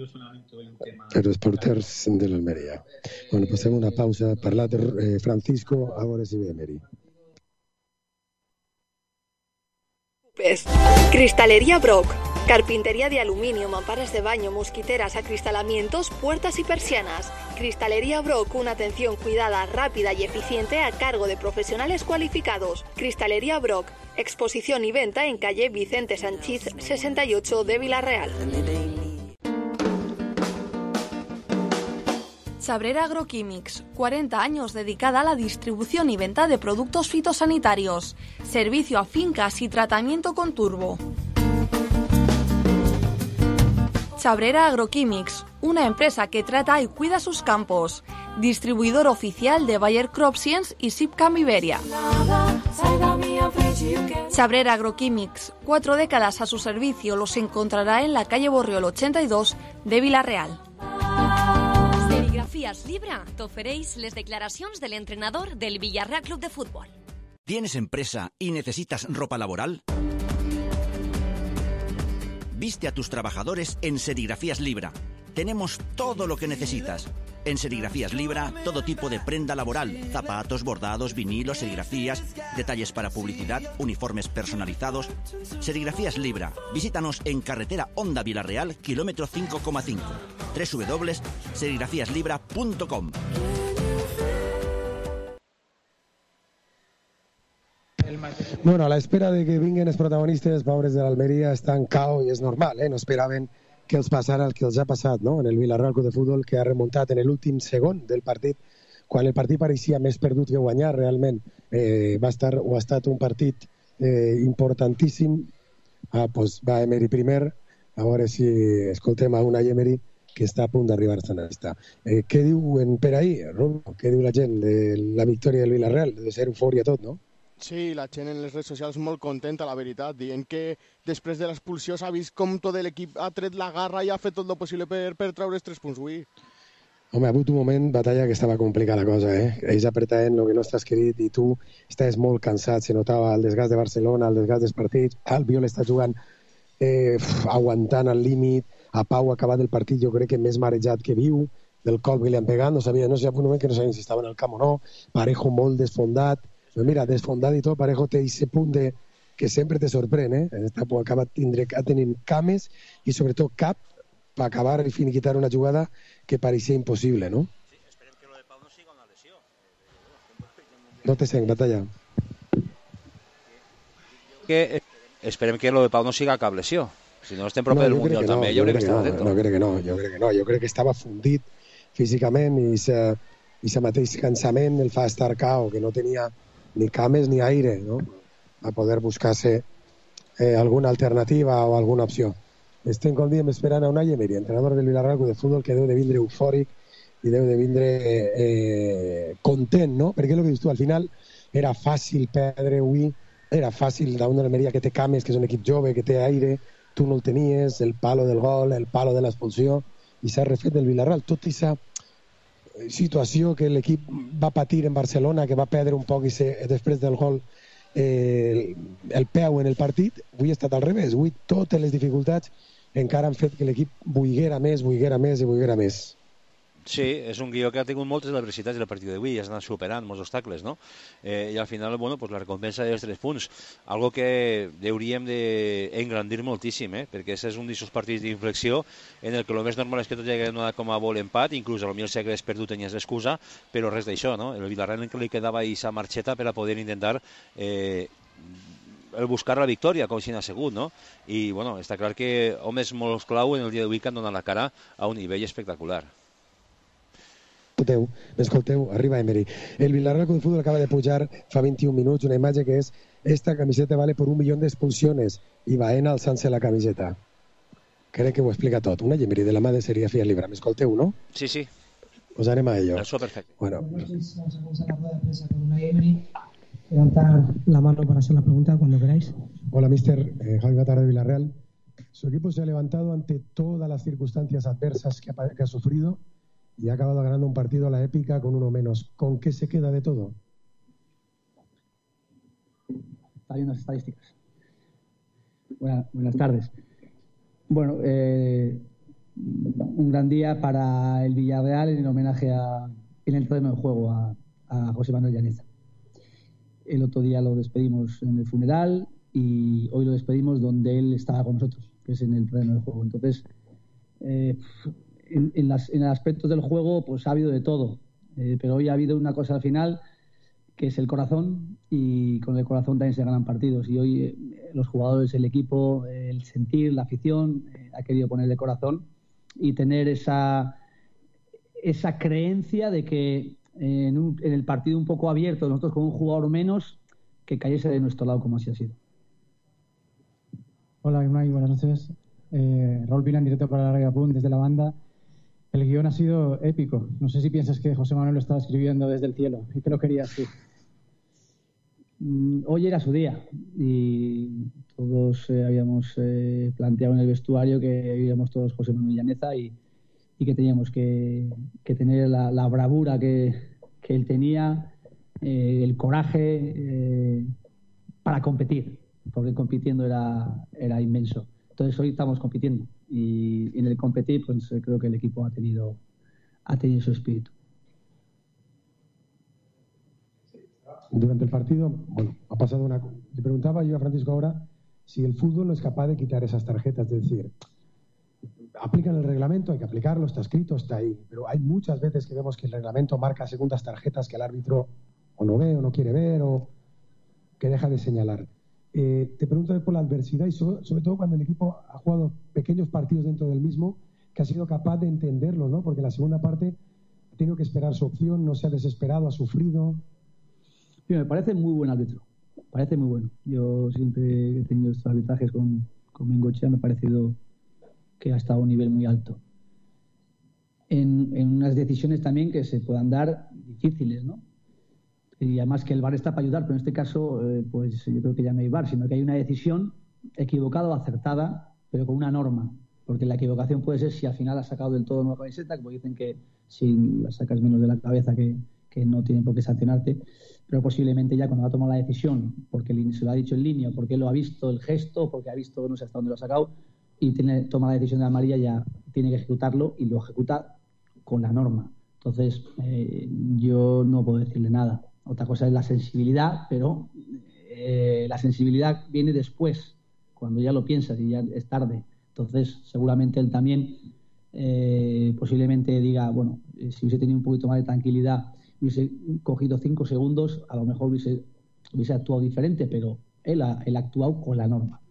a los porters de l'Almeria. Bueno, pues fem una pausa. Parlate eh, Francisco, ahora sí ve Emery. Cristalería Brock. Carpintería de aluminio, mamparas de baño, mosquiteras, acristalamientos, puertas y persianas. Cristalería Brock, una atención cuidada, rápida y eficiente a cargo de profesionales cualificados. Cristalería Brock, exposición y venta en calle Vicente Sanchís sesenta y ocho de Villarreal. Chabrera Agroquímics, cuarenta años dedicada a la distribución y venta de productos fitosanitarios. Servicio a fincas y tratamiento con turbo. Chabrera Agroquímics, una empresa que trata y cuida sus campos. Distribuidor oficial de Bayer Crop Science y Sipcam Iberia. Chabrera Agroquímics, cuatro décadas a su servicio, los encontrará en la calle Borriol ochenta y dos de Villarreal. Serigrafías Libra t'ofereix les declaracions de l'entrenador del Villarreal Club de Fútbol. ¿Tienes empresa y necesitas ropa laboral? Viste a tus trabajadores en Serigrafías Libra tenemos todo lo que necesitas. En Serigrafías Libra, todo tipo de prenda laboral, zapatos, bordados, vinilos, serigrafías, detalles para publicidad, uniformes personalizados. Serigrafías Libra. Visítanos en carretera Honda Vilarreal, kilómetro cinco coma cinco. doble u doble u doble u punto serigrafías libra punto com. Bueno, a la espera de que vinguin els protagonistes, pobres de l'Almeria, estan cao i és normal, eh? No esperaven que els passara el que els ha passat, no? En el Villarreal Club de Futbol, que ha remuntat en l'últim segon del partit, quan el partit pareixia més perdut que guanyar, realment eh, va estar o ha estat un partit eh, importantíssim. Ah, pues va Emery primer, a veure si escoltem a una Emery que està a punt d'arribar a Sanesta. Eh, què diuen per ahí, Ron? Què diu la gent de la victòria del Villarreal? De ser eufòria tot, no? Sí, la gent en les redes socials molt contenta, la veritat, dient que després de l'expulsió s'ha vist com tot l'equip ha tret la garra i ha fet tot el possible per, per treure els tres punts avui. Home, ha hagut un moment, Batalla, que estava complicada la cosa, eh? Ells apretaven el que no està escrit i tu estaves molt cansat, se notava el desgast de Barcelona, el desgast dels partits, Albiol està jugant eh, aguantant al límit, a Pau ha acabat el partit, jo crec que més marejat que viu, del colp que li han pegat, no sabia, no sé, un moment que no sabien si estava en el camp o no, Parejo molt desfondat. Però mira, desfondat i tot, Parejo té aquest punt de, que sempre te sorprèn, eh? Està acaba tenint cames i sobretot cap per acabar i finiquitar una jugada que pareixia impossible, no? Sí, esperem que lo de Pau no siga una lesió. No te sent, Batalla. Que esperem que lo de Pau no siga cap lesió. Si no estem proper no, del Mundial no, també, jo, jo crec que, que no, estava no, no crec que no, jo crec que no, jo crec que estava fundit físicament i se, i se mateix cansament el fa estar cao, que no tenia ni cames ni aire, ¿no? A poder buscar-se eh, alguna alternativa o alguna opció. Estem, com diem, esperant a Unai Emery, entrenador del Villarreal Club de Futbol, que deu de vindre eufòric i deu de vindre eh, content, no? Perquè el que dius tu, al final era fàcil perdre avui, era fàcil davant de l'Almeria, que té cames, que és un equip jove, que té aire, tu no el tenies, el palo del gol, el palo de l'expulsió, i s'ha refet del Villarreal. Tot aquesta situació que l'equip va patir en Barcelona, que va perdre un poc i se, després del gol eh, el peu en el partit, avui ha estat al revés. Avui totes les dificultats encara han fet que l'equip vulguera més, vulguera més i vulguera més. Sí, és un guió que ha tingut moltes adversitats en el partit d'avui, ja s'ha anat superant molts obstacles, no? Eh, I al final, bueno, pues la recompensa dels tres punts, algo que hauríem d'engrandir moltíssim, eh? Perquè és un d'aquests partits d'inflexió en el que el més normal és que tot hagi anat com a vol empat, inclús potser el segle és perdut tenies l'excusa, però res d'això, no? El Villarreal en què li quedava aquesta marxeta per a poder intentar eh, el buscar la victòria, com si n'ha sigut, no? I, bueno, està clar que homes molt clau en el dia d'avui que han donat la cara a un nivell espectacular. Escolteu, m'escolteu, arriba Emery. El Villarreal Club de Futbol acaba de pujar fa vint-i-un minuts una imatge que és esta camiseta vale por un millón de expulsiones i Baena alçant-se la camiseta. Crec que ho explica tot. Una Emery de la mà de Serigrafías Libra. M'escolteu, no? Sí, sí. Pues anem a ello. Eso perfecto. Bueno. Levantar la mano para hacer la pregunta cuando queráis. Hola, mister eh, Javi Batarra de Villarreal. Su equipo se ha levantado ante todas las circunstancias adversas que ha, que ha sufrido y ha acabado ganando un partido a la épica con uno menos. ¿Con qué se queda de todo? Está viendo las estadísticas. Buenas, buenas tardes. Bueno, eh, un gran día para el Villarreal en homenaje a, en el terreno de juego a, a José Manuel Llaneza. El otro día lo despedimos en el funeral y hoy lo despedimos donde él estaba con nosotros, que es en el terreno de juego. Entonces, eh, En, en, las, en aspectos del juego pues ha habido de todo, eh, pero hoy ha habido una cosa al final que es el corazón, y con el corazón también se ganan partidos, y hoy eh, los jugadores, el equipo, eh, el sentir, la afición eh, ha querido ponerle corazón y tener esa, esa creencia de que eh, en, un, en el partido un poco abierto, nosotros con un jugador menos, que cayese de nuestro lado como así ha sido. Hola Unai, buenas noches. Eh, Raúl Pina en directo para la Radio Punt desde la banda. El guión ha sido épico. No sé si piensas que José Manuel lo estaba escribiendo desde el cielo y que lo quería así. Hoy era su día y todos eh, habíamos eh, planteado en el vestuario que vivíamos todos José Manuel Llaneza y, y que teníamos que, que tener la, la bravura que, que él tenía, eh, el coraje eh, para competir, porque compitiendo era, era inmenso. Entonces hoy estamos compitiendo y en el competir pues creo que el equipo ha tenido, ha tenido su espíritu. Durante el partido, bueno, ha pasado una... Le preguntaba yo a Francisco ahora si el fútbol no es capaz de quitar esas tarjetas, es decir, aplican el reglamento, hay que aplicarlo, está escrito, está ahí, pero hay muchas veces que vemos que el reglamento marca segundas tarjetas que el árbitro o no ve o no quiere ver o que deja de señalar. Eh, te pregunto por la adversidad y sobre, sobre todo cuando el equipo ha jugado pequeños partidos dentro del mismo, que ha sido capaz de entenderlo, ¿no? Porque la segunda parte ha tenido que esperar su opción, no se ha desesperado, ha sufrido. Sí, me parece muy buen árbitro, parece muy bueno. Yo siempre he tenido estos arbitrajes con, con Bengoechea, me ha parecido que ha estado a un nivel muy alto. En, en unas decisiones también que se puedan dar difíciles, ¿no? Y además que el V A R está para ayudar, pero en este caso, eh, pues yo creo que ya no hay V A R, sino que hay una decisión equivocada o acertada, pero con una norma. Porque la equivocación puede ser si al final has sacado del todo una camiseta, como dicen que si la sacas menos de la cabeza que, que no tienen por qué sancionarte, pero posiblemente ya cuando va a tomar la decisión, porque se lo ha dicho en línea, porque lo ha visto el gesto, porque ha visto no sé hasta dónde lo ha sacado, y tiene, toma la decisión de la amarilla, ya tiene que ejecutarlo y lo ejecuta con la norma. Entonces, eh, yo no puedo decirle nada. Otra cosa es la sensibilidad, pero eh, la sensibilidad viene después, cuando ya lo piensas y ya es tarde. Entonces, seguramente él también eh, posiblemente diga, bueno, eh, si hubiese tenido un poquito más de tranquilidad, hubiese cogido cinco segundos, a lo mejor hubiese, hubiese actuado diferente, pero él ha, él ha actuado con la norma.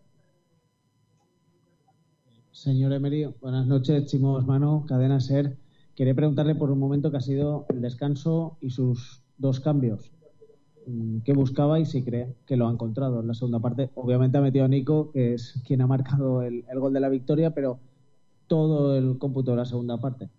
Señor Emery, buenas noches. Chimo Osmano, Cadena SER. Quería preguntarle por un momento que ha sido el descanso y sus dos cambios. ¿Qué buscaba y si cree que lo ha encontrado en la segunda parte? Obviamente ha metido a Nico, que es quien ha marcado el, el gol de la victoria, pero todo el cómputo de la segunda parte.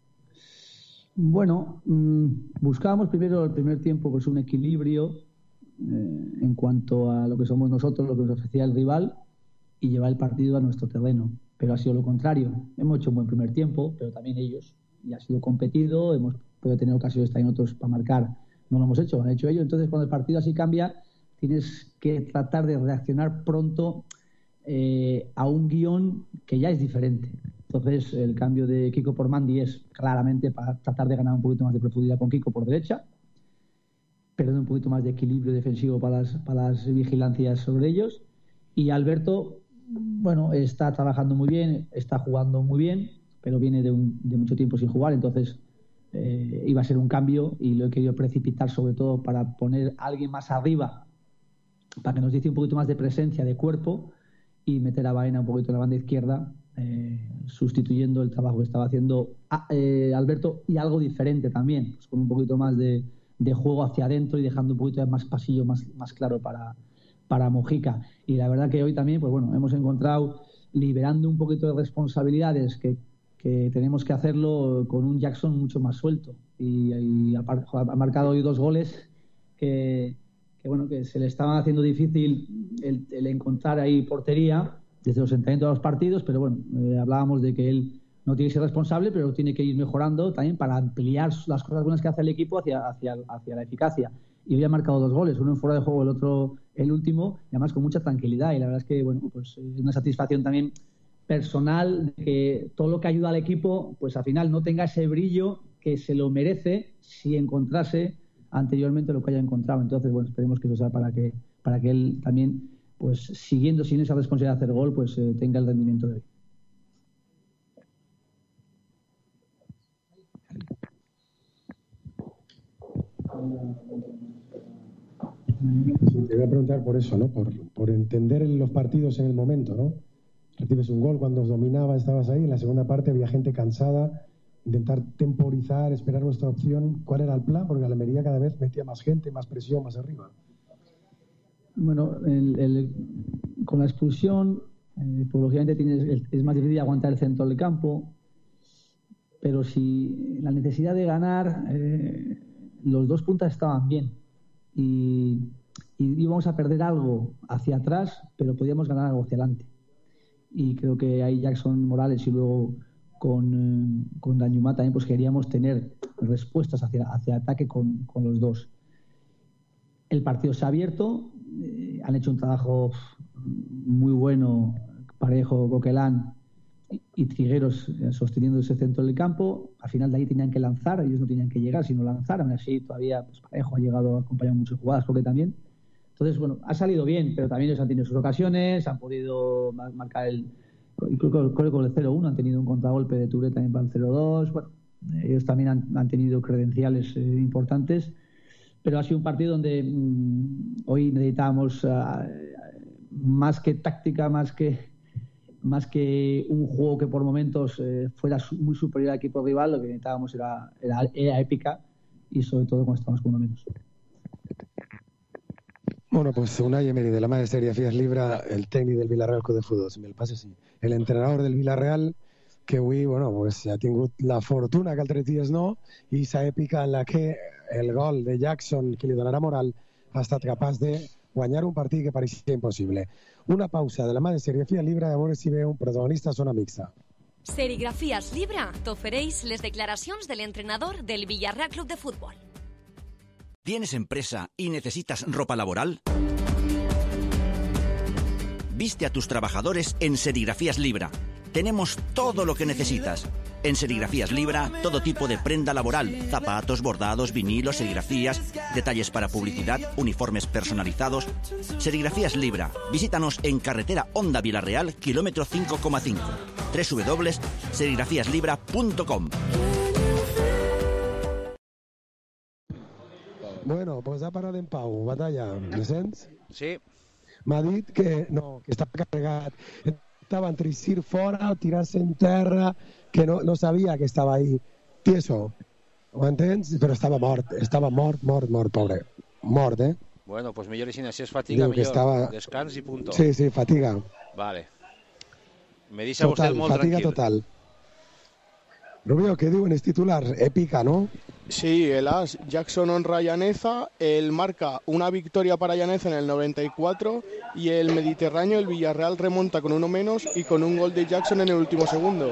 Bueno, mmm, buscábamos primero el primer tiempo pues un equilibrio eh, en cuanto a lo que somos nosotros, lo que nos ofrecía el rival y llevar el partido a nuestro terreno. Pero ha sido lo contrario. Hemos hecho un buen primer tiempo, pero también ellos. Y ha sido competido, hemos podido tener ocasiones también otros para marcar. No lo hemos hecho, lo han hecho ellos. Entonces, cuando el partido así cambia, tienes que tratar de reaccionar pronto eh, a un guión que ya es diferente. Entonces, el cambio de Kiko por Mandy es claramente para tratar de ganar un poquito más de profundidad con Kiko por derecha, perder un poquito más de equilibrio defensivo para las, para las vigilancias sobre ellos. Y Alberto, bueno, está trabajando muy bien, está jugando muy bien, pero viene de, un, de mucho tiempo sin jugar, entonces eh, iba a ser un cambio y lo he querido precipitar sobre todo para poner a alguien más arriba, para que nos dice un poquito más de presencia, de cuerpo, y meter a Baena un poquito en la banda izquierda, eh, sustituyendo el trabajo que estaba haciendo a, eh, Alberto, y algo diferente también, pues con un poquito más de, de juego hacia adentro y dejando un poquito más pasillo más, más claro para para Mojica. Y la verdad que hoy también, pues bueno, hemos encontrado, liberando un poquito de responsabilidades, que, que tenemos que hacerlo con un Jackson mucho más suelto. Y, y ha, ha marcado hoy dos goles que, que, bueno, que se le estaba haciendo difícil el, el encontrar ahí portería desde los entrenamientos de los partidos, pero bueno, eh, hablábamos de que él no tiene que ser responsable, pero tiene que ir mejorando también para ampliar las cosas buenas que hace el equipo hacia, hacia, hacia la eficacia. Y hoy ha marcado dos goles, uno en fuera de juego, el otro el último, y además con mucha tranquilidad. Y la verdad es que, bueno, pues es una satisfacción también personal de que todo lo que ayuda al equipo, pues al final no tenga ese brillo que se lo merece si encontrase anteriormente lo que haya encontrado. Entonces, bueno, esperemos que eso sea para que, para que él también, pues siguiendo sin esa responsabilidad de hacer gol, pues eh, tenga el rendimiento de hoy. Sí, te voy a preguntar por eso, ¿no? Por, por entender los partidos en el momento, ¿no? Recibes un gol cuando os dominaba, estabas ahí. En la segunda parte había gente cansada, intentar temporizar, esperar nuestra opción. ¿Cuál era el plan? Porque la Almería cada vez metía más gente, más presión, más arriba. Bueno, el, el, con la expulsión, eh, pues, lógicamente tienes, es más difícil aguantar el centro del campo, pero si la necesidad de ganar, eh, los dos puntas estaban bien. Y, y íbamos a perder algo hacia atrás, pero podíamos ganar algo hacia adelante. Y creo que ahí Jackson Morales y luego con, eh, con Danjuma también pues queríamos tener respuestas hacia, hacia ataque con, con los dos. El partido se ha abierto, eh, han hecho un trabajo muy bueno Parejo, Coquelán y Trigueros sosteniendo ese centro del campo. Al final de ahí tenían que lanzar, ellos no tenían que llegar, sino lanzar. Aún así, todavía pues, Parejo ha llegado a acompañar muchas jugadas, porque también. Entonces, bueno, ha salido bien, pero también ellos han tenido sus ocasiones, han podido marcar el. Creo que con el cero uno han tenido un contragolpe de Touré también para el cero dos. Bueno, ellos también han, han tenido credenciales eh, importantes, pero ha sido un partido donde mmm, hoy necesitábamos uh, más que táctica, más que más que un juego que por momentos eh, fuera muy superior al equipo rival. Lo que necesitábamos era, era, era épica, y sobre todo cuando estamos con uno menos. Bueno, pues Unai Emery, de la mà de Serigrafías Libra, el tècnic del Villarreal Club de Fútbol, si me el passa, sí. El entrenador del Villarreal, que avui, bueno, pues, ha tingut la fortuna que altres dies no, i s'ha èpica en la que el gol de Jackson, que li donarà moral, ha estat capaç de guanyar un partit que pareixia impossible. Una pausa de la mà de Serigrafías Libra, a veure si ve un protagonista zona mixta. Serigrafías Libra t'ofereix les declaracions de l'entrenador del Villarreal Club de Fútbol. ¿Tienes empresa y necesitas ropa laboral? Viste a tus trabajadores en Serigrafías Libra. Tenemos todo lo que necesitas. En Serigrafías Libra, todo tipo de prenda laboral, zapatos, bordados, vinilos, serigrafías, detalles para publicidad, uniformes personalizados. Serigrafías Libra. Visítanos en carretera Honda Villarreal, kilómetro cinco coma cinco. doble u doble u doble u punto serigrafías libra punto com. Bueno, pues ha parat en Pau, Batalla, me sents? Sí. M'ha dit que no, que estava carregat, estava entre eixir fora o tirar-se en terra, que no, no sabia que estava ahí. Tieso, ho entens? Però estava mort, estava mort, mort, mort, pobre. Mort, eh? Bueno, pues millor, si així és fatiga, Diu que millor. estava... Descans i punto. Sí, sí, fatiga. Vale. Me deixa Total, vostè molt fatiga tranquil. total. Rubio, ¿qué digo en este titular? Épica, ¿no? Sí, el as Jackson honra a Llaneza, él marca una victoria para Llaneza en el noventa y cuatro y el Mediterráneo, el Villarreal remonta con uno menos y con un gol de Jackson en el último segundo.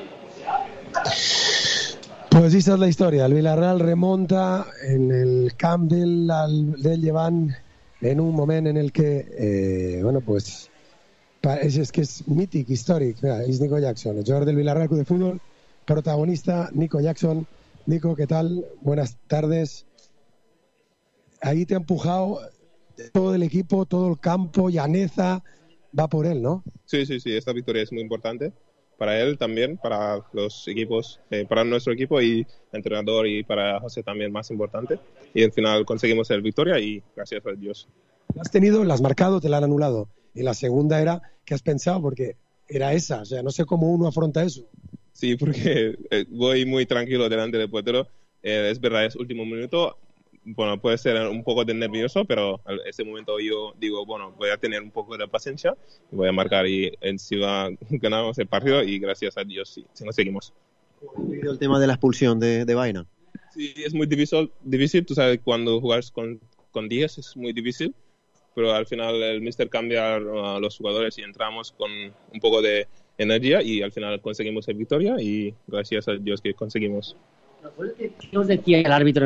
Pues esa es la historia. El Villarreal remonta en el camp del, del Llevant en un moment en el que, eh, bueno, pues és, és que és mític, històric. Mira, és Nico Jackson, el jugador del Villarreal Club de Fútbol, protagonista, Nico Jackson. Nico, ¿qué tal? Buenas tardes. Ahí te ha empujado todo el equipo, todo el campo, Llaneza, va por él, ¿no? Sí, sí, sí, esta victoria es muy importante para él también, para los equipos, eh, para nuestro equipo y el entrenador, y para José también más importante. Y al final conseguimos el victoria y gracias a Dios. La has tenido, la has marcado, te la han anulado. Y la segunda era, ¿qué has pensado? Porque era esa, o sea, no sé cómo uno afronta eso. Sí, porque eh, voy muy tranquilo delante del portero. Eh, es verdad, es último minuto. Bueno, puede ser un poco de nervioso, pero en ese momento yo digo, bueno, voy a tener un poco de paciencia, voy a marcar y encima ganamos el partido y gracias a Dios sí, sí nos seguimos. El tema de la expulsión de, de Baena. Sí, es muy difícil, difícil, tú sabes, cuando jugas con, con diez es muy difícil, pero al final el míster cambia a los jugadores y entramos con un poco de energía y al final conseguimos la victoria y gracias a Dios que conseguimos. ¿Qué os decía el árbitro?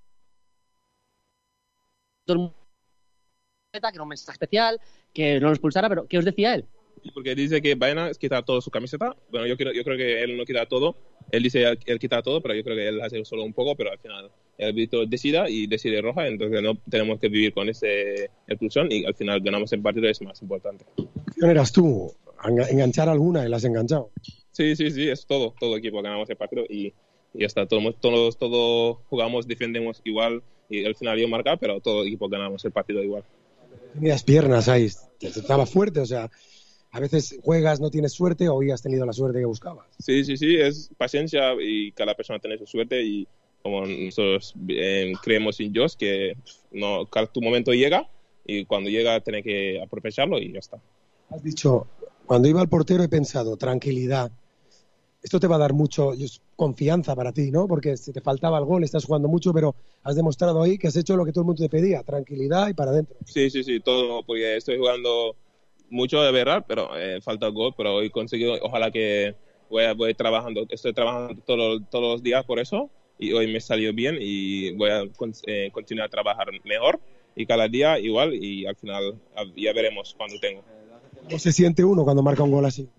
Que era un mensaje especial, que no lo expulsara, pero ¿qué os decía él? Porque dice que Baena quita todo su camiseta. Bueno, yo creo, yo creo que él no quita todo. Él dice él, él quita todo, pero yo creo que él hace solo un poco, pero al final el árbitro decida y decide roja, entonces no tenemos que vivir con esa expulsión y al final ganamos el partido, es más importante. ¿Quién eras tú? ¿Enganchar alguna y la has enganchado? Sí, sí, sí, es todo, todo equipo ganamos el partido y, y ya está, todos, todos, todos jugamos, defendemos igual y al final yo marcar, pero todo equipo ganamos el partido igual. Tenías piernas ahí, estaba fuerte, o sea, a veces juegas, no tienes suerte, o hoy has tenido la suerte que buscabas. Sí, sí, sí, es paciencia y cada persona tiene su suerte y como nosotros eh, creemos en Dios que no, cada tu momento llega y cuando llega tienes que aprovecharlo y ya está. Has dicho, cuando iba al portero he pensado, tranquilidad. Esto te va a dar mucho confianza para ti, ¿no? Porque si te faltaba el gol, estás jugando mucho, pero has demostrado ahí que has hecho lo que todo el mundo te pedía, tranquilidad y para adentro. Sí, sí, sí, todo, porque estoy jugando mucho de verdad, pero eh, falta el gol, pero hoy he conseguido, ojalá que voy, voy trabajando, estoy trabajando todo, todos los días por eso, y hoy me salió bien y voy a eh, continuar a trabajar mejor, y cada día igual, y al final ya veremos cuando tengo. ¿Cómo se siente uno cuando marca un gol así?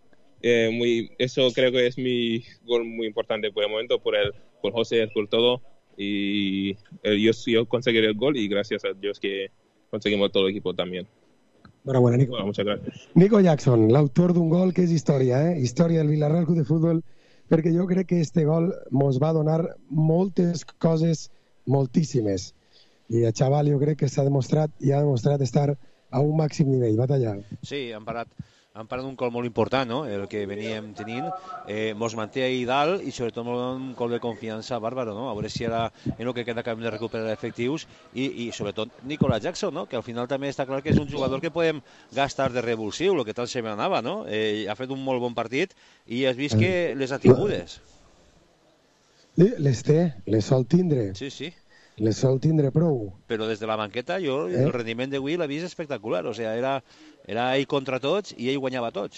eh, muy, eso creo que es mi gol muy importante por el momento, por el, por José, por todo. Y eh, yo, yo conseguí el gol y gracias a Dios que conseguimos todo el equipo también. Enhorabuena, Nico. Bueno, muchas gracias. Nico Jackson, l'autor d'un gol que és història, eh? Història del Villarreal Club de Futbol, perquè jo crec que este gol mos va donar moltes coses, moltíssimes. I el xaval jo crec que s'ha demostrat i ha demostrat estar a un màxim nivell, va tallar. Sí, han parat, han parat un gol molt important, no? El que veníem tenint, eh, mos manté ahí dalt i sobretot un gol de confiança bàrbaro, no? A veure si ara en el que queda acabem de recuperar efectius i, i sobretot Nicolas Jackson, no? Que al final també està clar que és un jugador que podem gastar de revulsiu, el que tal se m'anava, no? Eh, ha fet un molt bon partit i has vist que les ha tingudes. Les té, les sol tindre. Sí, sí. Les sol tindre prou. Però des de la banqueta jo eh? el rendiment d'avui l'he vist espectacular, o sigui, era, era ell contra tots i ell guanyava tots.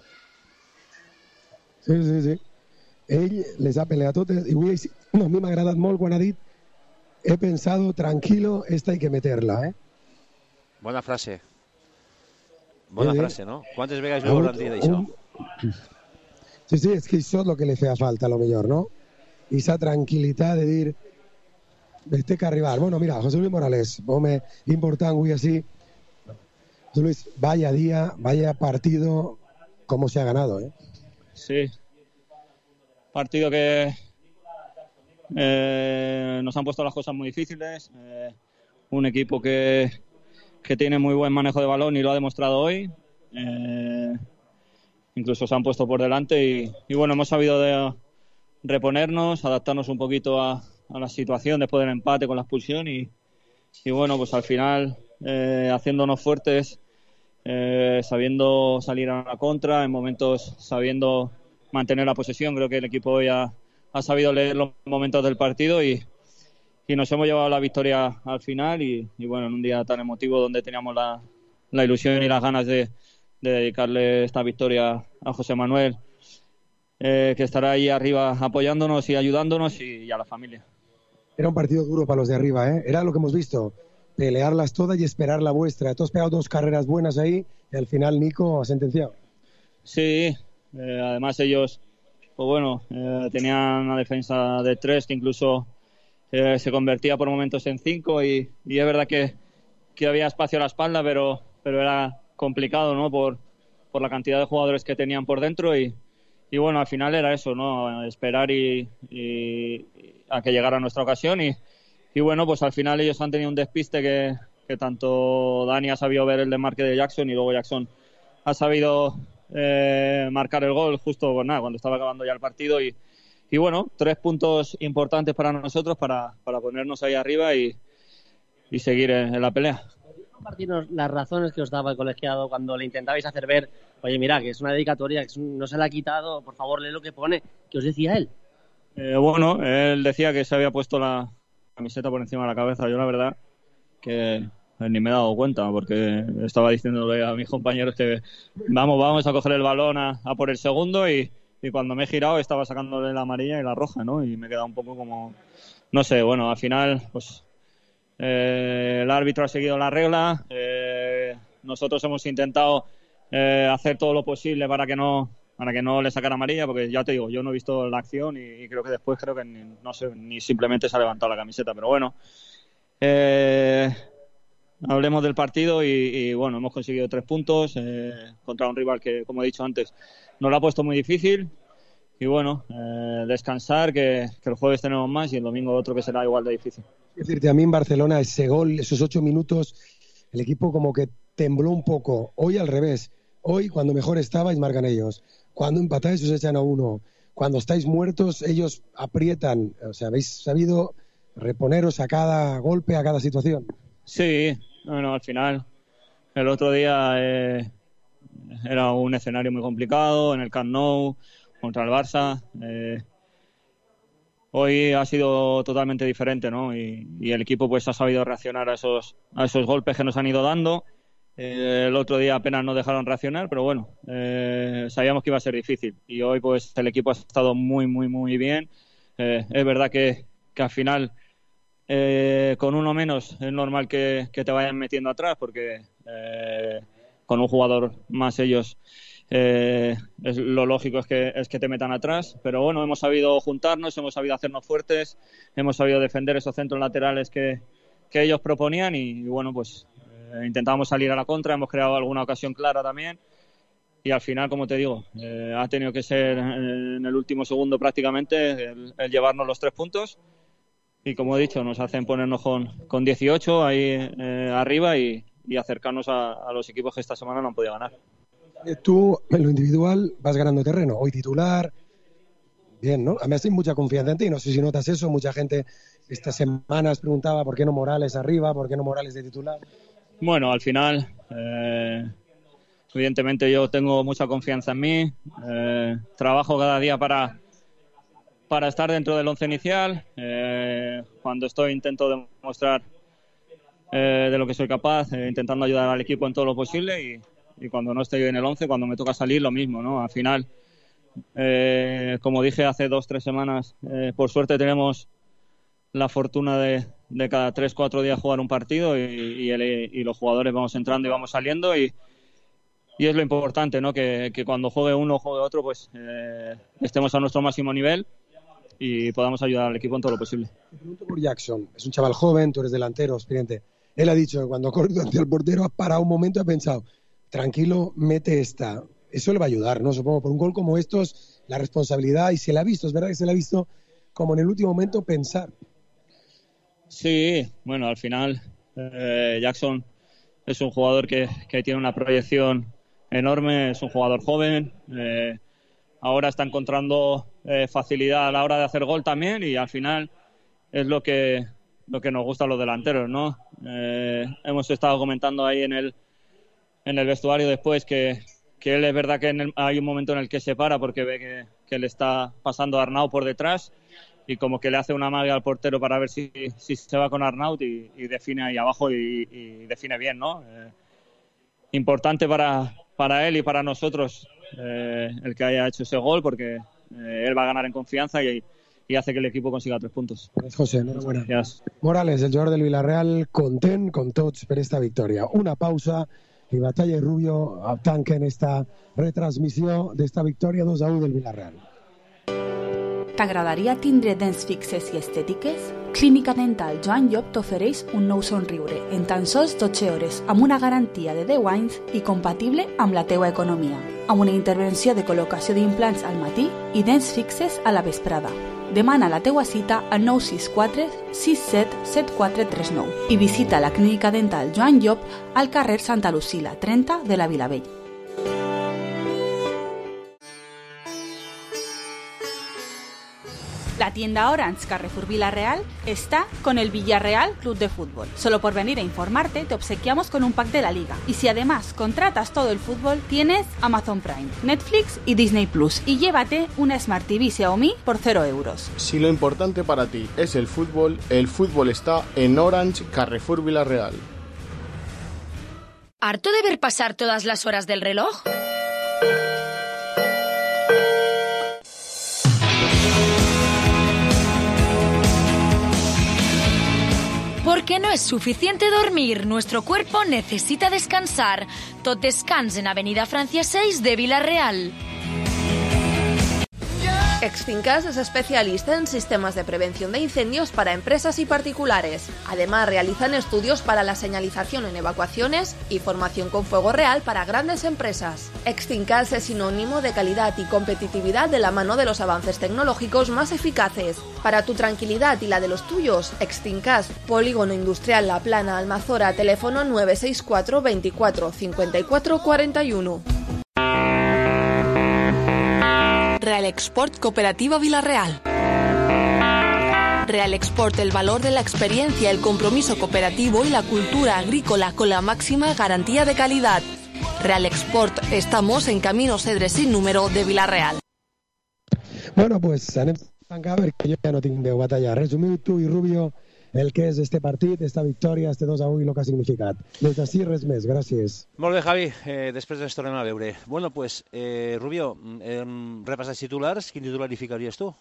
Sí, sí, sí. Ell les ha peleat totes i avui no, a mi m'ha agradat molt quan ha dit he pensado tranquilo, esta hay que meterla, eh? Bona frase. Bona sí, frase, no? Quantes vegades ho hauran dit això? Un... Sí, sí, és que això és el que li feia falta a lo millor, no? I esa tranquil·litat de dir este que arribar. Bueno, mira, José Luis Morales, home important avui así. José Luis, vaya día, vaya partido, cómo se ha ganado, ¿eh? Sí. Partido que eh, nos han puesto las cosas muy difíciles. Eh, un equipo que, que tiene muy buen manejo de balón y lo ha demostrado hoy. Eh, incluso se han puesto por delante y, y bueno, hemos sabido de reponernos, adaptarnos un poquito a a la situación después del empate con la expulsión y, y bueno, pues al final eh, haciéndonos fuertes, eh, sabiendo salir a la contra, en momentos sabiendo mantener la posesión. Creo que el equipo hoy ha, ha sabido leer los momentos del partido y, y nos hemos llevado la victoria al final y, y bueno, en un día tan emotivo donde teníamos la, la ilusión y las ganas de, de dedicarle esta victoria a José Manuel, eh, que estará ahí arriba apoyándonos y ayudándonos y, y a la familia. Era un partido duro para los de arriba, ¿eh? Era lo que hemos visto, pelearlas todas y esperar la vuestra. Tú has pegado dos carreras buenas ahí y al final Nico ha sentenciado. Sí, eh, además ellos, pues bueno, eh, tenían una defensa de tres que incluso eh, se convertía por momentos en cinco y, y es verdad que, que había espacio a la espalda, pero, pero era complicado, ¿no? Por, por la cantidad de jugadores que tenían por dentro y, y bueno, al final era eso, ¿no? Esperar y, y a que llegara nuestra ocasión y, y bueno, pues al final ellos han tenido un despiste que, que tanto Dani ha sabido ver el desmarque de Jackson y luego Jackson ha sabido eh, marcar el gol justo pues nada, cuando estaba acabando ya el partido y, y bueno, tres puntos importantes para nosotros para, para ponernos ahí arriba y, y seguir en, en la pelea. Compartirnos las razones que os daba el colegiado cuando le intentabais hacer ver, oye, mira, que es una dedicatoria, que no se la ha quitado, por favor, lee lo que pone, ¿qué os decía él? Eh, bueno, él decía que se había puesto la camiseta por encima de la cabeza. Yo la verdad que ni me he dado cuenta porque estaba diciéndole a mis compañeros que vamos, vamos a coger el balón a, a por el segundo y, y cuando me he girado estaba sacándole la amarilla y la roja, ¿no? Y me he quedado un poco como, no sé, bueno, al final pues eh, el árbitro ha seguido la regla, eh, nosotros hemos intentado eh, hacer todo lo posible para que no para que no le sacara amarilla, porque ya te digo, yo no he visto la acción y, y creo que después creo que ni, no sé, ni simplemente se ha levantado la camiseta, pero bueno, eh, hablemos del partido y, y bueno, hemos conseguido tres puntos eh, contra un rival que, como he dicho antes, nos lo ha puesto muy difícil y bueno, eh, descansar, que, que el jueves tenemos más y el domingo otro que será igual de difícil. Es decirte, a mí en Barcelona ese gol, esos ocho minutos, el equipo como que tembló un poco, hoy al revés, hoy cuando mejor estabais marcan ellos. Cuando empatáis os echan a uno. Cuando estáis muertos ellos aprietan. O sea, habéis sabido reponeros a cada golpe, a cada situación. Sí, bueno, al final el otro día eh, era un escenario muy complicado en el Camp Nou contra el Barça. Eh, hoy ha sido totalmente diferente, ¿no? Y, y el equipo pues ha sabido reaccionar a esos a esos golpes que nos han ido dando. Eh, el otro día apenas nos dejaron reaccionar, pero bueno, eh, sabíamos que iba a ser difícil y hoy pues el equipo ha estado muy, muy, muy bien. Eh, es verdad que, que al final eh, con uno menos es normal que, que te vayan metiendo atrás porque eh, con un jugador más ellos eh, es, lo lógico es que, es que te metan atrás, pero bueno, hemos sabido juntarnos, hemos sabido hacernos fuertes, hemos sabido defender esos centros laterales que, que ellos proponían y, y bueno, pues eh, intentábamos salir a la contra, hemos creado alguna ocasión clara también y al final, como te digo, eh, ha tenido que ser en el último segundo prácticamente el, el llevarnos los tres puntos y como he dicho, nos hacen ponernos con, con dieciocho ahí eh, arriba y, y acercarnos a, a los equipos que esta semana no han podido ganar. Tú, en lo individual, vas ganando terreno. Hoy titular, bien, ¿no? A mí hay mucha confianza en ti. No sé si notas eso. Mucha gente estas semanas preguntaba por qué no Morales arriba, por qué no Morales de titular. Bueno, al final, eh, evidentemente yo tengo mucha confianza en mí. Eh, trabajo cada día para, para estar dentro del once inicial. Eh, cuando estoy intento demostrar eh, de lo que soy capaz, eh, intentando ayudar al equipo en todo lo posible y y cuando no estoy en el once, cuando me toca salir, lo mismo, ¿no? Al final, eh, como dije hace dos, tres semanas, eh, por suerte tenemos la fortuna de, de cada tres, cuatro días jugar un partido y, y, el, y los jugadores vamos entrando y vamos saliendo y, y es lo importante, ¿no? Que, que cuando juegue uno o juegue otro, pues eh, estemos a nuestro máximo nivel y podamos ayudar al equipo en todo lo posible. Te pregunto por Jackson, es un chaval joven, tú eres delantero, experiente. Él ha dicho que cuando ha corrido ante el portero ha parado un momento y ha pensado, tranquilo, mete esta. Eso le va a ayudar, ¿no? Supongo, por un gol como estos, la responsabilidad, y se le ha visto, es verdad que se le ha visto como en el último momento pensar. Sí, bueno, al final eh, Jackson es un jugador que, que tiene una proyección enorme, es un jugador joven, eh, ahora está encontrando eh, facilidad a la hora de hacer gol también y al final es lo que, lo que nos gusta a los delanteros, ¿no? Eh, hemos estado comentando ahí en el en el vestuario después que, que él es verdad que en el, hay un momento en el que se para porque ve que, que le está pasando a Arnaud por detrás y como que le hace una magia al portero para ver si, si se va con Arnaud y, y define ahí abajo y, y define bien, ¿no? Eh, importante para, para él y para nosotros eh, el que haya hecho ese gol porque eh, él va a ganar en confianza y, y hace que el equipo consiga tres puntos. Gracias, José, enhorabuena. Gracias. Morales, el jugador del Villarreal, content con tots per esta victòria. Una pausa i Batalla i Rubio tanquen esta retransmissió d'esta victòria dos a u del Villarreal. T'agradaria tindre dents fixes i estètiques? Clínica Dental Joan Llop t'ofereix un nou somriure en tan sols dotze hores amb una garantia de deu anys i compatible amb la teua economia, amb una intervenció de col·locació d'implants al matí i dents fixes a la vesprada. Demana la teua cita al nou sis quatre sis set set quatre tres nou i visita la Clínica Dental Joan Llop al carrer Santa Lucila, trenta de la Vilavella. La tienda Orange Carrefour Villarreal está con el Villarreal Club de Fútbol. Solo por venir a informarte te obsequiamos con un pack de la liga. Y si además contratas todo el fútbol, tienes Amazon Prime, Netflix y Disney Plus. Y llévate una Smart T V Xiaomi por cero euros. Si lo importante para ti es el fútbol, el fútbol está en Orange Carrefour Villarreal. ¿Harto de ver pasar todas las horas del reloj? Porque no es suficiente dormir, nuestro cuerpo necesita descansar. Tot descans en Avenida Francia seis de Villarreal. Extincas es especialista en sistemas de prevención de incendios para empresas y particulares. Además, realizan estudios para la señalización en evacuaciones y formación con fuego real para grandes empresas. Extincas es sinónimo de calidad y competitividad de la mano de los avances tecnológicos más eficaces. Para tu tranquilidad y la de los tuyos, Extincas, Polígono Industrial La Plana, Almazora, teléfono nueve seis cuatro veinticuatro cincuenta y cuatro cuarenta y uno. Real Export Cooperativa Villarreal. Real Export, el valor de la experiencia, el compromiso cooperativo y la cultura agrícola con la máxima garantía de calidad. Real Export, estamos en Camino Cedre sin número de Villarreal. Bueno, pues anem a tancar perquè jo ja no tinc veu batalla. Resumiu tu i Rubio el que és este partit, esta victòria, este dos a u i el que ha significat. Des d'ací res més, gràcies. Molt bé, Javi, eh, després ens tornem a veure. Bueno, pues, eh, Rubio, eh, repasas titulars, ¿quién titular ficarías tú?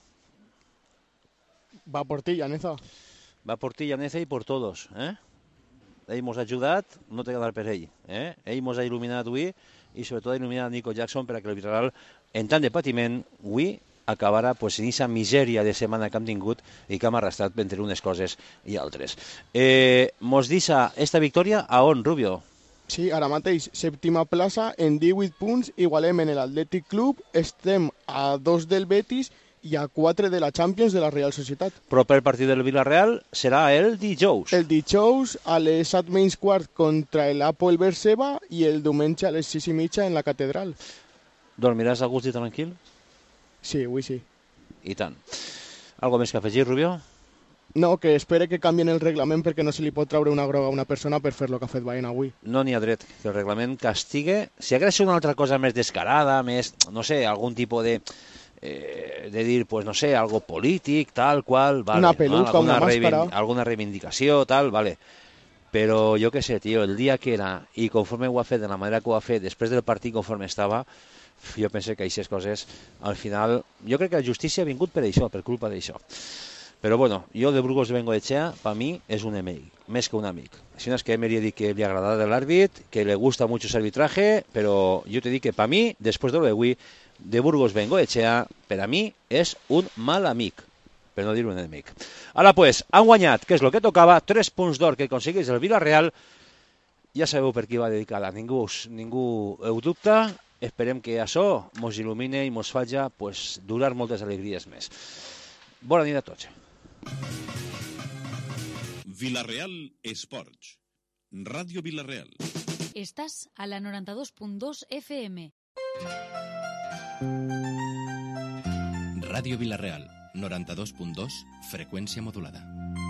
Va por ti, Llaneza. Va por ti, Llaneza, i por todos, eh? Ell mos ha ajudat, no té que dar per ell, eh? Ell mos ha il·luminat avui i sobretot il·luminar a Nico Jackson perquè el Villarreal, en tant de patiment, avui acabarà pues, en aquesta misèria de setmana que hem tingut i que hem arrastrat entre unes coses i altres. Eh, mos deixa esta victòria a on, Rubio? Sí, ara mateix, sèptima plaça, en divuit punts, igualem en l'Atlètic Club, estem a dos del Betis i a quatre de la Champions de la Real Societat. Però per partit del Villarreal serà el dijous. El dijous a les set menys quart contra l'Apol Berseba i el diumenge a les sis i mitja en la Catedral. Dormiràs a gust i tranquil? Sí, avui sí. I tant. Algo més que afegir, Rubio? No, que espere que canvien el reglament perquè no se li pot treure una groga a una persona per fer lo que ha fet Baena avui. No n'hi ha dret que el reglament castigue. Si hagués sigut una altra cosa més descarada, més, no sé, algun tipus de... Eh, de dir, pues no sé, algo polític, tal qual, vale. Una peluca, ¿no? una màscara. Alguna reivindicació, tal, vale. Però jo què sé, tio, el dia que era, i conforme ho ha fet, de la manera que ho ha fet, després del partit conforme estava, jo penso que aquestes coses, al final, jo crec que la justícia ha vingut per això, per culpa d'això. Però bueno, jo de Burgos Bengoechea, per mi, és un amic, més que un amic. Si no és que Emery ha dit que li ha agradat l'àrbit, que le gusta mucho ese arbitraje, però jo te dic que per mi, després de lo d'avui, de Burgos Bengoechea, per a mi, és un mal amic, per no dir un enemic. Ara, pues, han guanyat, que és el que tocava, tres punts d'or que aconsegueix el Villarreal. Ja sabeu per qui va dedicada, ningú, ningú ho dubta. Esperem que això mos il·lumine i mos faci pues, durar moltes alegries més. Bona nit a tots. Villarreal Esports. Radio Villarreal. Estás a la noranta-dos punt dos F M. Radio Villarreal, noranta-dos punt dos, freqüència modulada.